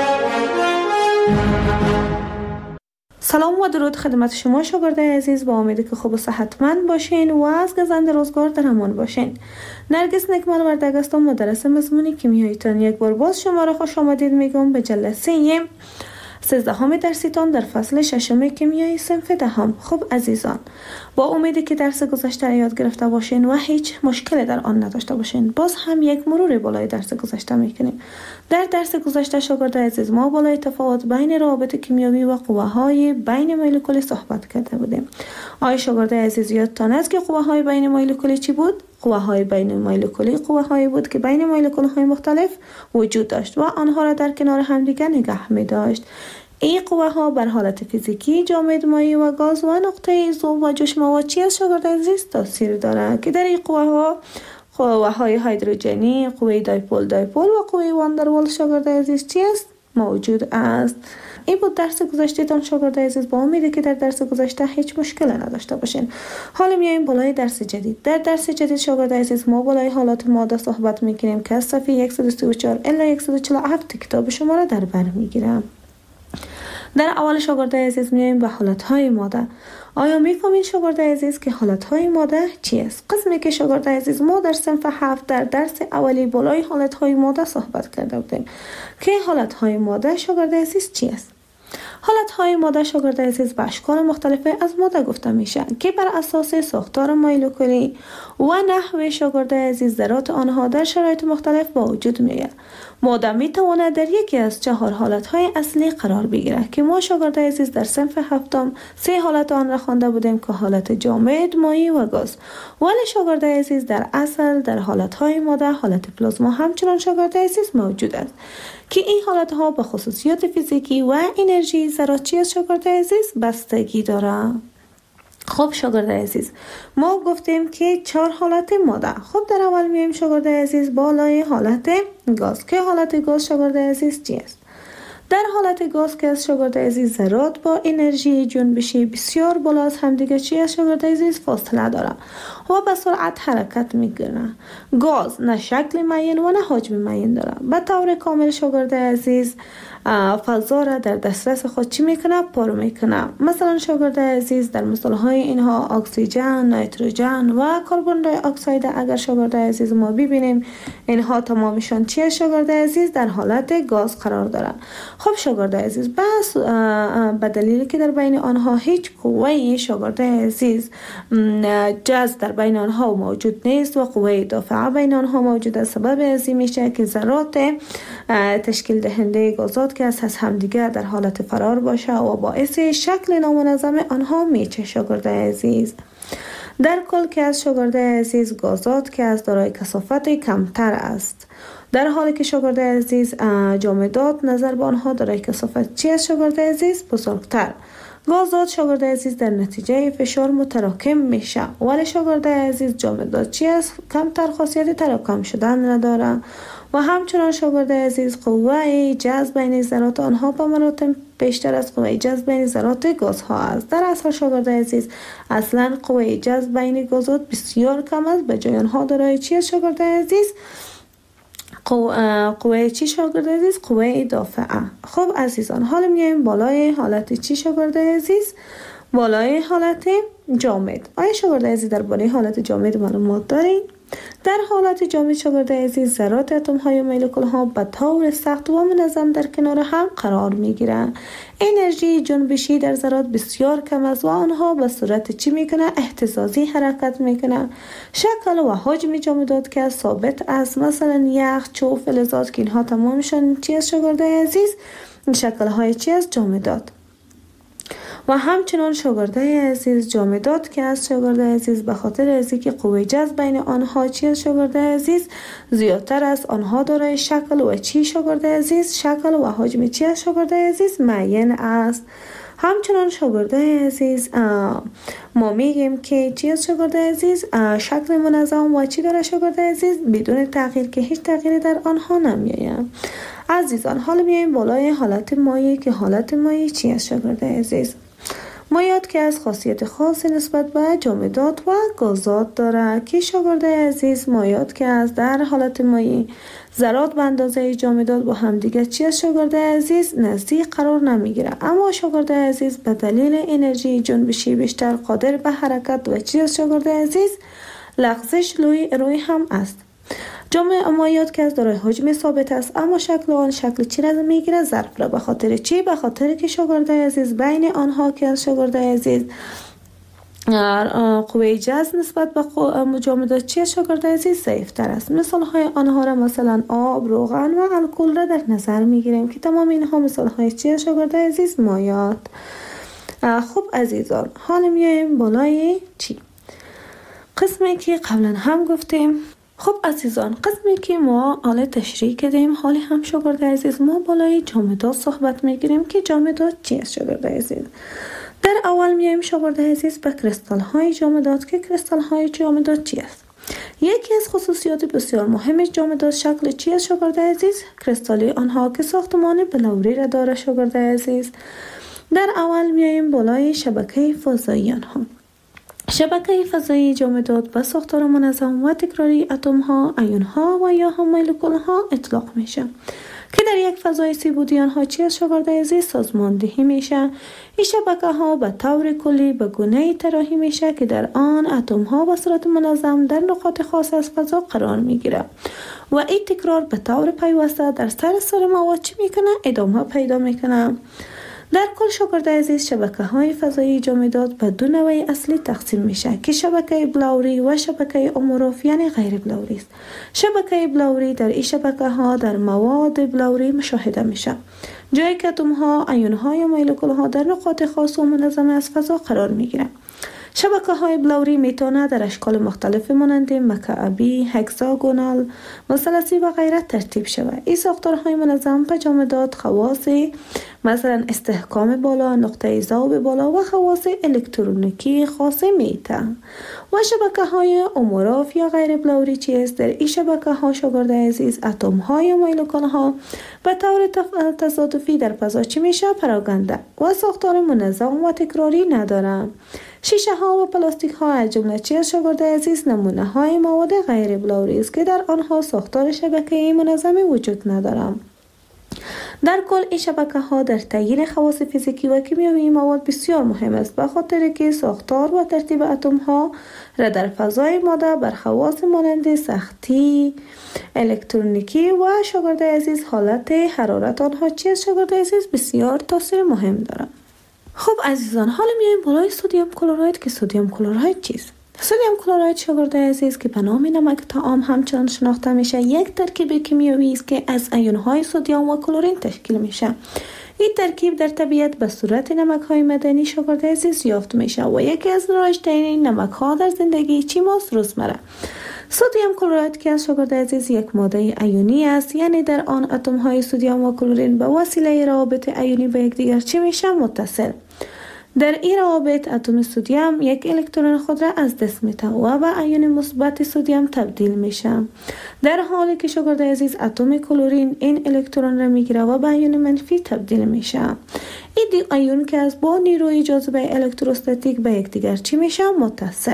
Speaker 2: سلام و درود خدمت شما شاگرده عزیز. با امید که خوب و صحتمند باشین و از گزند روزگار در امان باشین. نرگس نکمل وردگ هستم، مدرس مضمون کیمیاییتان. یک بار باز شما را خوش آمدید میگم به جلسه سیزدهم درسیتان در فصل ششم کیمیای صنف دهم. خب عزیزان با امیدی که درس گذشته یاد گرفته باشین و هیچ مشکلی در آن نداشته باشین، باز هم یک مرور بالای درس گذشته میکنیم. در درس گذشته شاگرده عزیز ما بالای تفاوت بین روابط کیمیایی و قوه‌های بین مولکولی صحبت کرده بودیم. آیا شاگرده عزیز یادتان است که قوه‌های بین مولکولی چی بود؟ قوه‌های بین مولکولی قوه‌هایی بود که بین مولکول‌های مختلف وجود داشت و آنها را در کنار همدیگر نگه می‌داشت. این قوه ها بر حالت فیزیکی جامد، مایع و گاز و نقطه ضعف و جوش مواد چی از شاگرده عزیز تاثیر دارد که در این قوه ها قوه های هیدروژنی، قوه دایپول دایپول و قوه واندروال شاگرده عزیز چی است؟ موجود است. این بود درس گذشته تان شاگرده عزیز. با امیده که در درس گذشته هیچ مشکل نداشته باشین. حالا میایم بالای درس جدید. در درس جدید شاگرده عزیز ما بالای حالات ماده صحبت میکنیم که از صفحه صد و سی و چهار الی صد و چهل و هفت کتاب شما را در بر میگیرم. در اول شاگرده عزیز میایم به حالتهای ماده. آیا میفهمین شاگرده عزیز که حالتهای ماده چی است؟ قسمی که شاگرده عزیز ما در صنف هفت در درس اولی بالای حالتهای ماده صحبت کرده بودیم که حالتهای ماده شاگرده عزیز چی است؟ حالتهای ماده شاگرده عزیز به اشکال مختلفه از ماده گفته میشن که بر اساس ساختار مولکولی و نحوه شاگرده عزیز ذرات آنها در شرایط مختلف با وجود میآید. ماده میتواند در یکی از چهار حالتهای اصلی قرار بگیره که ما شاگرده عزیز در صنف هفتم سه حالت آن را خوانده بودیم که حالت جامد، مایع و گاز. ولی شاگرده عزیز در اصل در حالتهای ماده حالت پلازما همچنان شاگرده عزیز موجود است که این حالت ها به خصوصیات فیزیکی و انرژی ذراتی از شاگرده عزیز بستگی دارد. خب شاگرده عزیز ما گفتیم که چهار حالت ماده. خب در اول میایم شاگرده عزیز بالای حالت گاز که حالت گاز شاگرده عزیز چی است؟ در حالت گاز که از شاگرد عزیز ذرات با انرژی جنبشی بسیار بالا از همدیگه چی از شاگرد عزیز فاصله داره و به سرعت حرکت میکنه. گاز نه شکل معین و نه حجم معین داره. به طور کامل شاگرد عزیز فضا را در دسترس خود چی میکنه؟ پر میکنه. مثلا شاگرد عزیز در مثال های اینها اکسیژن، نیتروژن و کربن دی اکساید اگر شاگرد عزیز ما ببینیم اینها تمامشان چیه شاگرد عزیز در حالت گاز قرار داره. خب شاگرد عزیز بس به دلیلی که در بین آنها هیچ قوه شاگرد عزیز جذب در بین آنها موجود نیست و قوه دافعه بین آنها موجود است، سبب ازی میشه که ذرات تشکیل دهنده گازات که از همدیگر در حالت فرار باشه و باعث شکل نامنظم آنها میشه شاگرد عزیز. در کل که از شاگرد عزیز گازات که از دارای کثافت کمتر است، در حالی که شاگرد عزیز جامدات نظر به آنها دارای کثافت چی است شاگرد عزیز بزرگتر. گازات شاگرد عزیز در نتیجه فشار متراکم میشه، ولی شاگرد عزیز جامدات چی است کمتر خاصیت تراکم شدن نداره و همچنان شاگرد عزیز قوه جذب بین ذرات آنها به مراتب بیشتر از قوه جذب بین ذرات گازها است. در اصل شاگرد عزیز اصلا قوه جذب بین گازات بسیار کم است، به جای آنها دارای چی است شاگرد عزیز قوه, قوه چی شاگرد عزیز قوه دافعه. خب عزیزان حالا میایم بالای حالت چی شاگرد عزیز؟ بالای حالت جامد. آیا شاگرد عزیز در بالای حالت جامد معلومات دارین؟ در حالت جامد شاگرد عزیز ذرات اتم های و مولکول ها به طور سخت و منظم در کنار هم قرار می گیرند. انرژی جنبشی در ذرات بسیار کم است و آنها به صورت چی میکنه؟ اهتزازی حرکت میکنه. شکل و حجم جامدات که ثابت است، مثلا یخ، چوب، فلزات که اینها تمامشان چی است شاگرد عزیز؟ شکل های چی است؟ جامدات. و همچنان شاگرد عزیز جامدات که از شاگرد عزیز به خاطر از اینکه قوه جذب بین آنها چی است شاگرد عزیز زیادتر است، آنها دارای شکل و چی شاگرد عزیز شکل و حجم چی است شاگرد عزیز معین است. همچنان شاگرد عزیز ما میگیم که چی است شاگرد عزیز شکل منظم و چی داره شاگرد عزیز بدون تغییر که هیچ تغییری در آنها نمیآید. عزیزان حالا میایم بالای حالت مایع که حالت مایع چی است شاگرد عزیز؟ مایعات که از خاصیت خاص نسبت به جامدات و گازات داره که شاگرد عزیز مایعات که از در حالت مایع ذرات به اندازه جامدات با همدیگه چی است شاگرد عزیز نزدیک قرار نمیگیره، اما شاگرد عزیز به دلیل انرژی جنبشی بیشتر قادر به حرکت و چی است شاگرد عزیز لغزش روی روی هم است. جامع مایعات که از دارای حجم ثابت است، اما شکل آن شکل چی را میگیره؟ ظرف را. به خاطر چی؟ به خاطر که شاگرد عزیز بین آنها که از شاگرد عزیز قوه جذب نسبت به جامدات چی شاگرد عزیز ضعیف تر است. مثال های آنها را مثلا آب، روغن و الکل را در نظر میگیریم که تمام اینها مثال های چی شاگرد عزیز مایعات. خب عزیزان حالا میایم بالای چی؟ قسمی که قبلا هم گفتیم. خب عزیزان قسمی که ما حالا تشریح کردیم، حالی هم شاگرد عزیز ما بالای جامدات صحبت میگیریم که جامدات چی است شاگرد عزیز. در اول میایم شاگرد عزیز به کریستال های جامدات که کریستال های جامدات چی است. یکی از خصوصیات بسیار مهم جامدات شکل چی است شاگرد عزیز؟ کریستالی آنها که ساختمان بلوری را داره شاگرد عزیز. در اول میایم بالای شبکه فضایی آنها. شبکه فضایی جامدات به ساختار منظم و تکراری اتم ها، ایون ها و یا هم مولکول ها اطلاق میشه که در یک فضای سی بودی آنها چی از شاگرد عزیز سازماندهی میشه. این شبکه ها به طور کلی به گونه طراحی میشه که در آن اتم ها به صورت منظم در نقاط خاص از فضا قرار میگیره و این تکرار به طور پیوسته در سراسر مواد چی میکنه؟ ادامه پیدا میکنه. در کل شاگرد عزیز شبکه های فضایی جامدات به دو نوع اصلی تقسیم میشه که شبکه بلوری و شبکه اموروف یعنی غیر بلوری است. شبکه بلوری در این شبکه ها در مواد بلوری مشاهده میشه، جایی که اتم ها، ایون ها یا مولکول ها در نقاط خاص و منظم از فضا قرار میگیرن. شبکه های بلوری میتونه در اشکال مختلف مانند مکعبی، هکساگونال، مثلثی و غیره ترتیب شود. این ساختارهای منظم به جامدات خواص مثلا استحکام بالا، نقطه ذوب بالا و خواص الکترونیکی خاصه میته. و شبکه های اموراف یا غیر بلوری چیست؟ در این شبکه ها شاگرد عزیز اتم ها یا مولکول ها به طور تصادفی در فضا چی میشه پراگنده و ساختار منظم و تکراری ندارند. شیشه ها و پلاستیک ها از جمله چیز شاگرد عزیز نمونه های مواد غیر بلوری است که در آنها ساختار شبکه‌ای منظمی وجود ندارند. در کل این شبکه ها در تعیین خواص فیزیکی و کیمیایی مواد بسیار مهم است، به خاطر که ساختار و ترتیب اتم ها را در فضای ماده بر خواص مانند سختی، الکترونیکی و شاگرد عزیز حالت حرارت آنها چیز شاگرد عزیز بسیار تاثیر مهم دارد. خب عزیزان، حالا میایم بالای سدیم کلراید که سدیم کلراید چیست؟ سدیم کلراید شاگرد عزیز که به نام نمک طعام همچنان شناخته میشه، یک ترکیب کیمیایی است که از آیون‌های سدیم و کلورین تشکیل میشه. این ترکیب در طبیعت به صورت نمک‌های معدنی شاگرد عزیز یافت میشه و یکی از رایج‌ترین نمک‌ها در زندگی چی ماست؟ روزمره. سدیم کلراید که از شاگرد عزیز یک ماده ایونی است، یعنی در آن اتم های سدیم و کلورین به وسیله روابط ایونی به یکدیگر چی میشه؟ متصل. در این روابط اتم سدیم یک الکترون خود را از دست میده و به ایون مثبت سدیم تبدیل میشه، در حالی که شاگرد عزیز اتم کلورین این الکترون را میگیره و به ایون منفی تبدیل میشه. این دو ایون که از با نیروی جاذبه الکتروستاتیک به یکدیگر چی میشه؟ متصل.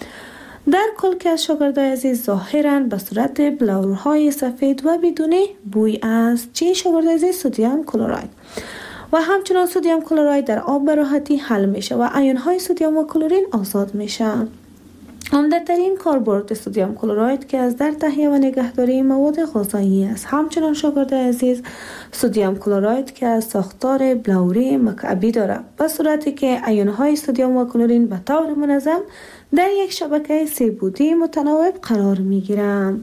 Speaker 2: در کل که از شاگرد عزیز ظاهراً به صورت بلورهای سفید و بدون بوی است چی شاگرد عزیز؟ سدیم کلراید. و همچنان سدیم کلراید در آب به راحتی حل میشه و آیون‌های سدیم و کلورین آزاد میشه. عمده‌ترین کاربرد سدیم کلراید که از در تهیه و نگهداری مواد غذایی است. همچنان شاگرد عزیز سدیم کلراید که از ساختار بلوری مکعبی دارد، به صورتی که آیون‌های سدیم و کلورین به طور منظم در یک شبکه سه بعدی متناوب قرار میگیرند.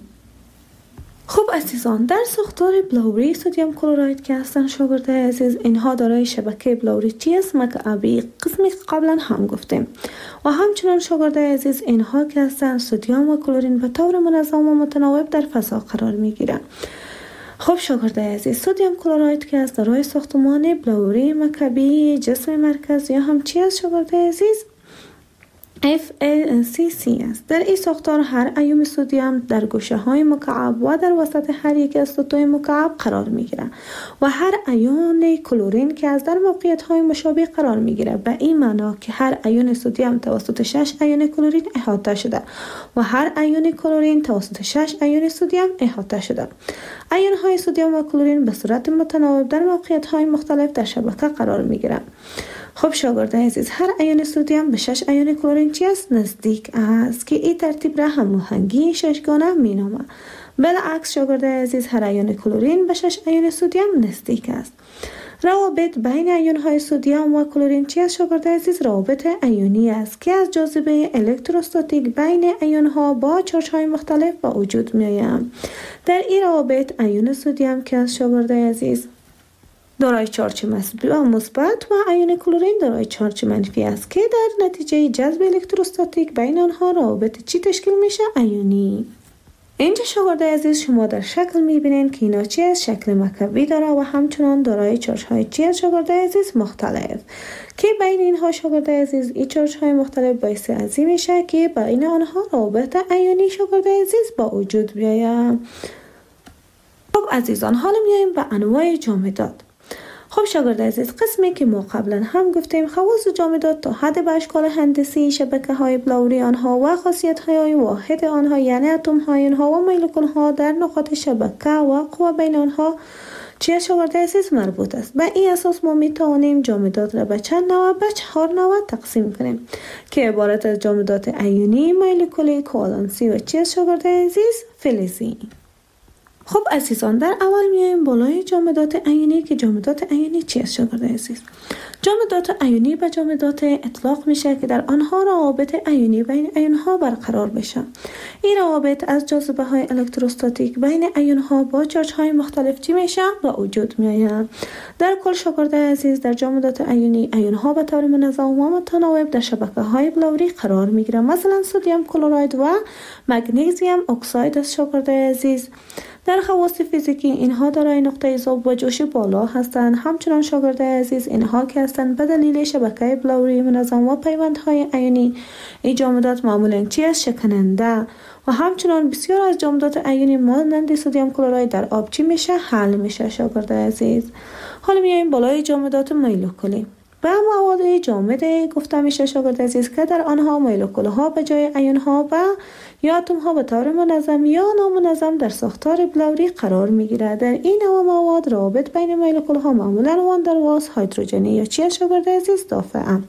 Speaker 2: خب عزیزان، در ساختار بلوری سدیم کلراید که هستن شاگرد عزیز، اینها دارای شبکه بلوری چیست؟ مکعبی، قسمی که قبلا هم گفتیم. و همچنان شاگرد عزیز اینها که هستن سدیم و کلورین به طور منظم و متناوب در فضا قرار میگیرن. خب شاگرد عزیز، سدیم کلراید که از دارای ساختمان بلوری مکعبی جسم مرکز یا هم چی است شاگرد عزیز؟ اف ای سی سی است. در این ساختار هر ایون سدیم در گوشه های مکعب و در وسط هر یک از سطوح مکعب قرار می گیرد و هر ایون کلورین که از در موقعیت های مشابه قرار می گیرد، به این معنا که هر ایون سدیم توسط شش ایون کلورین احاطه شده و هر ایون کلورین توسط شش ایون سدیم احاطه شده. ایون های سدیم و کلورین به صورت متناوب در موقعیت های مختلف در شبکه قرار می گیرند. خب شاگرد عزیز، هر ایون سدیم به شش ایون کلورین چی است؟ نزدیک است، که این ترتیب را هماهنگی ششگانه می نامد. بالعکس شاگرد عزیز، هر ایون کلورین به شش ایون سدیم نزدیک است. روابط بین ایون های سدیم و کلورین چی است شاگرد عزیز؟ روابط ایونی است که از جاذبه الکتروستاتیک بین ایون ها با چارج های مختلف به وجود می آیند. در این روابط ایون سدیم که از شاگرد عزیز دارای چارج مثبت و ایون کلورین دارای چارج منفی است که در نتیجه جذب الکتروستاتیک بین آنها روابط چی تشکیل میشه؟ ایونی. اینجا شاگرد عزیز شما در شکل میبینین که اینا چی از شکل مکعبی داره و همچنان دارای چارج های چی از شاگرد عزیز؟ مختلف، که بین اینها شاگرد عزیز این چارج های مختلف باعث ازی میشه که بین آنها روابط ایونی شاگرد عزیز با وجود بیاید. خب عزیزان، حالا میایم به انواع جامدات. خب شاگرد عزیز، قسمی که ما قبلا هم گفتیم خواص جامدات تا حد به اشکال هندسی شبکه های بلوری آنها و خاصیت های واحد آنها، یعنی اتم های آنها و مولکول ها در نقاط شبکه و قوه بین آنها چی شاگرد عزیز مربوط است. به این اساس ما می توانیم جامدات را به چند نوع به چهار نوع تقسیم کنیم که عبارت از جامدات ایونی، مولکولی، کوالنسی و چی شاگرد عزیز؟ فلزی. خب عزیزان، در اول میایم بالای جامدات ایونی که جامدات ایونی چی است شاگرد عزیز؟ جامدات ایونی به جامدات اطلاق میشه که در آنها روابط ایونی بین ایونها برقرار بشه. این روابط از جاذبه های الکتروستاتیک بین ایونها با چارج های مختلف چی میشه به وجود میآید. در کل شاگرد عزیز، در جامدات ایونی ایونها به طور منظم و متناوب در شبکه های بلوری قرار میگیرند. مثلا سدیم کلراید و مگنیزیم اکساید است شاگرد عزیز. در خواص فیزیکی اینها دارای نقطه ذوب و جوش بالا هستند. همچنان شاگرد عزیز اینها که هستند به دلیل شبکه بلوری منظم و پیوندهای ایونی، این جامدات معمولاً چی است؟ شکننده. و همچنان بسیار از جامدات ایونی مانند سدیم کلراید در آب چی میشه؟ حل میشه شاگرد عزیز. حالا میایم بالای جامدات مولکولی. به مواد جامد گفته میشه شاگرد عزیز که در آنها مولکول ها به جای ایون ها و یا اتم ها به طور منظم یا نامنظم در ساختار بلوری قرار میگیرد. در این نوع مواد روابط بین مولکول ها معمولا وان در واس هیدروژنی یا چی شاگرد عزیز؟ دافعه.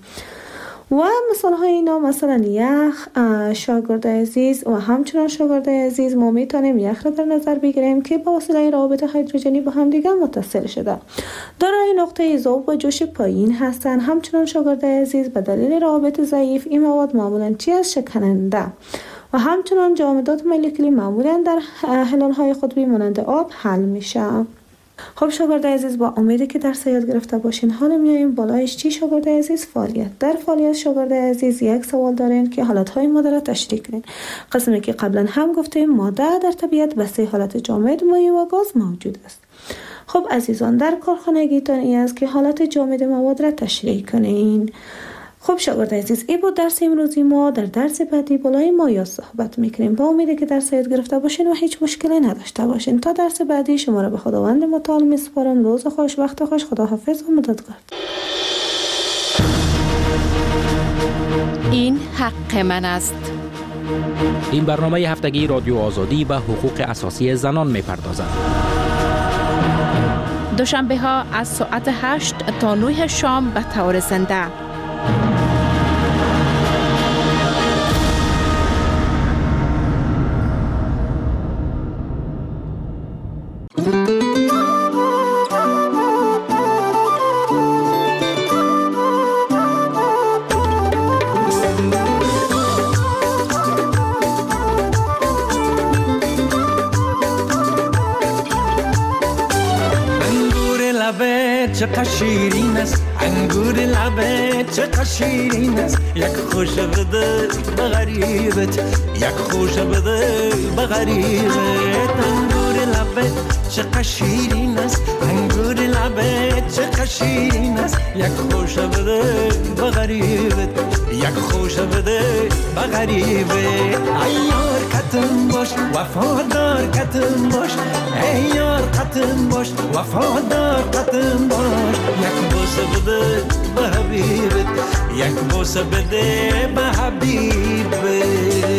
Speaker 2: و مثال های اینا مثلا یخ شاگرد عزیز و همچنان شاگرد عزیز ما میتونیم یخ را در نظر بگیریم که با وسیله روابط هیدروژنی با هم دیگر متصل شده، دارای نقطه ذوب و جوش پایین هستند. همچنان شاگرد عزیز به دلیل روابط ضعیف این مواد معمولا چی است؟ شکننده. و همچنان جامدات مولکولی معمولا در هلال های قطبی مانند آب حل میشه. خب شاگرد عزیز، با امیدی که درس یاد گرفته باشین. حالا میایم بالایش چی شاگرد عزیز؟ فعالیت. در فعالیت شاگرد عزیز یک سوال دارین که حالتهای ماده را تشریح کنین. قسمی که قبلا هم گفتیم ماده در طبیعت به سه حالت جامد، مایع و گاز موجود است. خب عزیزان، در کارخانگیتان این است که حالت جامد مواد را تشریح کنین. خب شاگرد عزیز، این بود درس امروزی ما. در درس بعدی بالای مایع صحبت میکنیم. با امیدی که درس یاد گرفته باشین و هیچ مشکلی نداشته باشین. تا درس بعدی شما را به خداوند متعال میسپارم. روز خوش، وقت خوش، خداحافظ و مددگار.
Speaker 3: این حق من است.
Speaker 4: این برنامه هفتگی رادیو آزادی به حقوق اساسی زنان میپردازد.
Speaker 3: دوشنبه ها از ساعت هشت تا نه شام به طور زنده.
Speaker 5: چقدر شیرین است انگور لبت، چقدر شیرین است. یک خوش بده به غریبت، یک خوش بده به غریبت. انگور لبت چقدر شیرین است انگور لبت، چقدر شیرین است. یک خوش بده به غریبت، یک خوش بده به غریبت. ایار کتم باش وفادار کتم باش، ایار کتم باش وفادار کتم باش. یک بوسه بده به حبیبت، یک بوسه بده به حبیبت.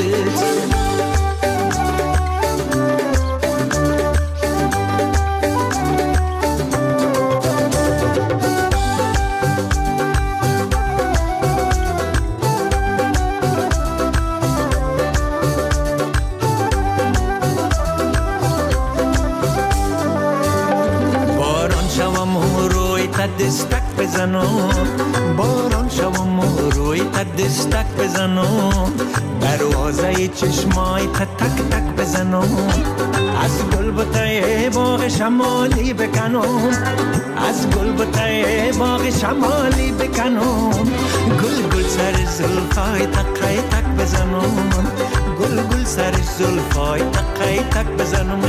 Speaker 5: دستک بزنم باران شوم و روی دستک بزنم، دروازه چشمای تک تک بزنم. از گل بوته باغ شمالی بکنم، از گل بوته باغ شمالی بکنم. گل گل سر زلفای تک تک بزنم، گل گل سر زلفای تک تک بزنم.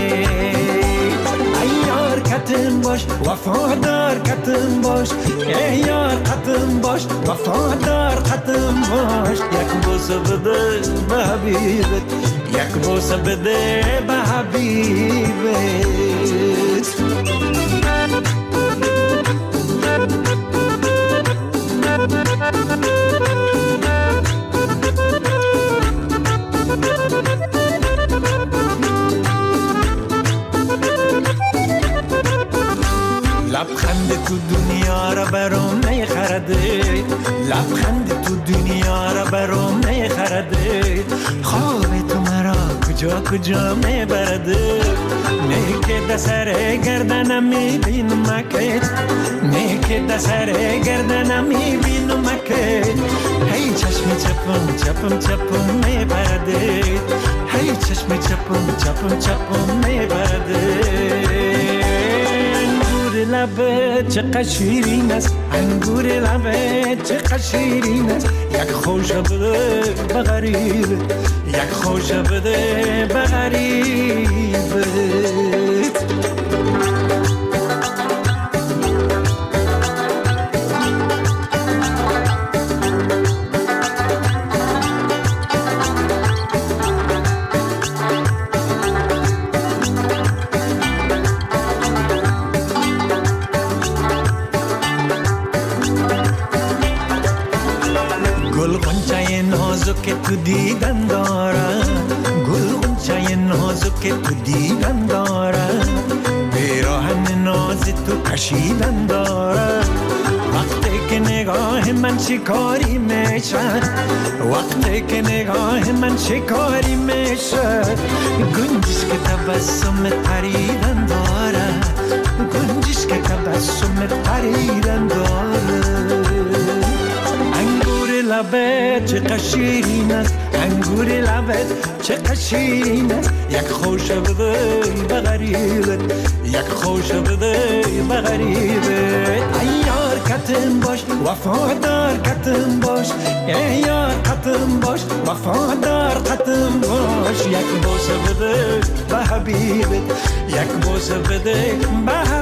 Speaker 5: ایار کتم باش وفادار کتم باش، ایار کتم باش وفادار کتم باش. یک بوسه بده به حبیبت، یک بوسه بده به حبیبت. لبخند تو دنیا را برام نیخرده، لبخند تو دنیا را برام نیخرده. خواب تو مرا کجا کجا میبرده نه که دسر گردنم میبینم که نه که دسر گردنم میبینم که هی چشم چپم چپم چپم میبرده هی چشم چپم چپم چپم میبرده انگور لبه چقدر شیرین است انگور لبه چقدر شیرین است یک خوش بده بغریبه یک خوش بده بغریبه که تو دیدن دارم گل غنچه نازک که تو دیدن دارم بیراهن ناز تو کشیدن دارم وقتی که نگاه من شکاری میشه وقتی که نگاه من شکاری میشه گنجش که تبسم پریدن دارم گنجش که تبسم پریدن دارم لبت چه شیرین است انگور لبت چه شیرین است یک خوش بده بغریبت یک خوش بده بغریبت ایار کتم باش وفادار کتم باش ایار کتم باش وفادار کتم باش یک بوسه بده به حبیبت یک بوسه بده به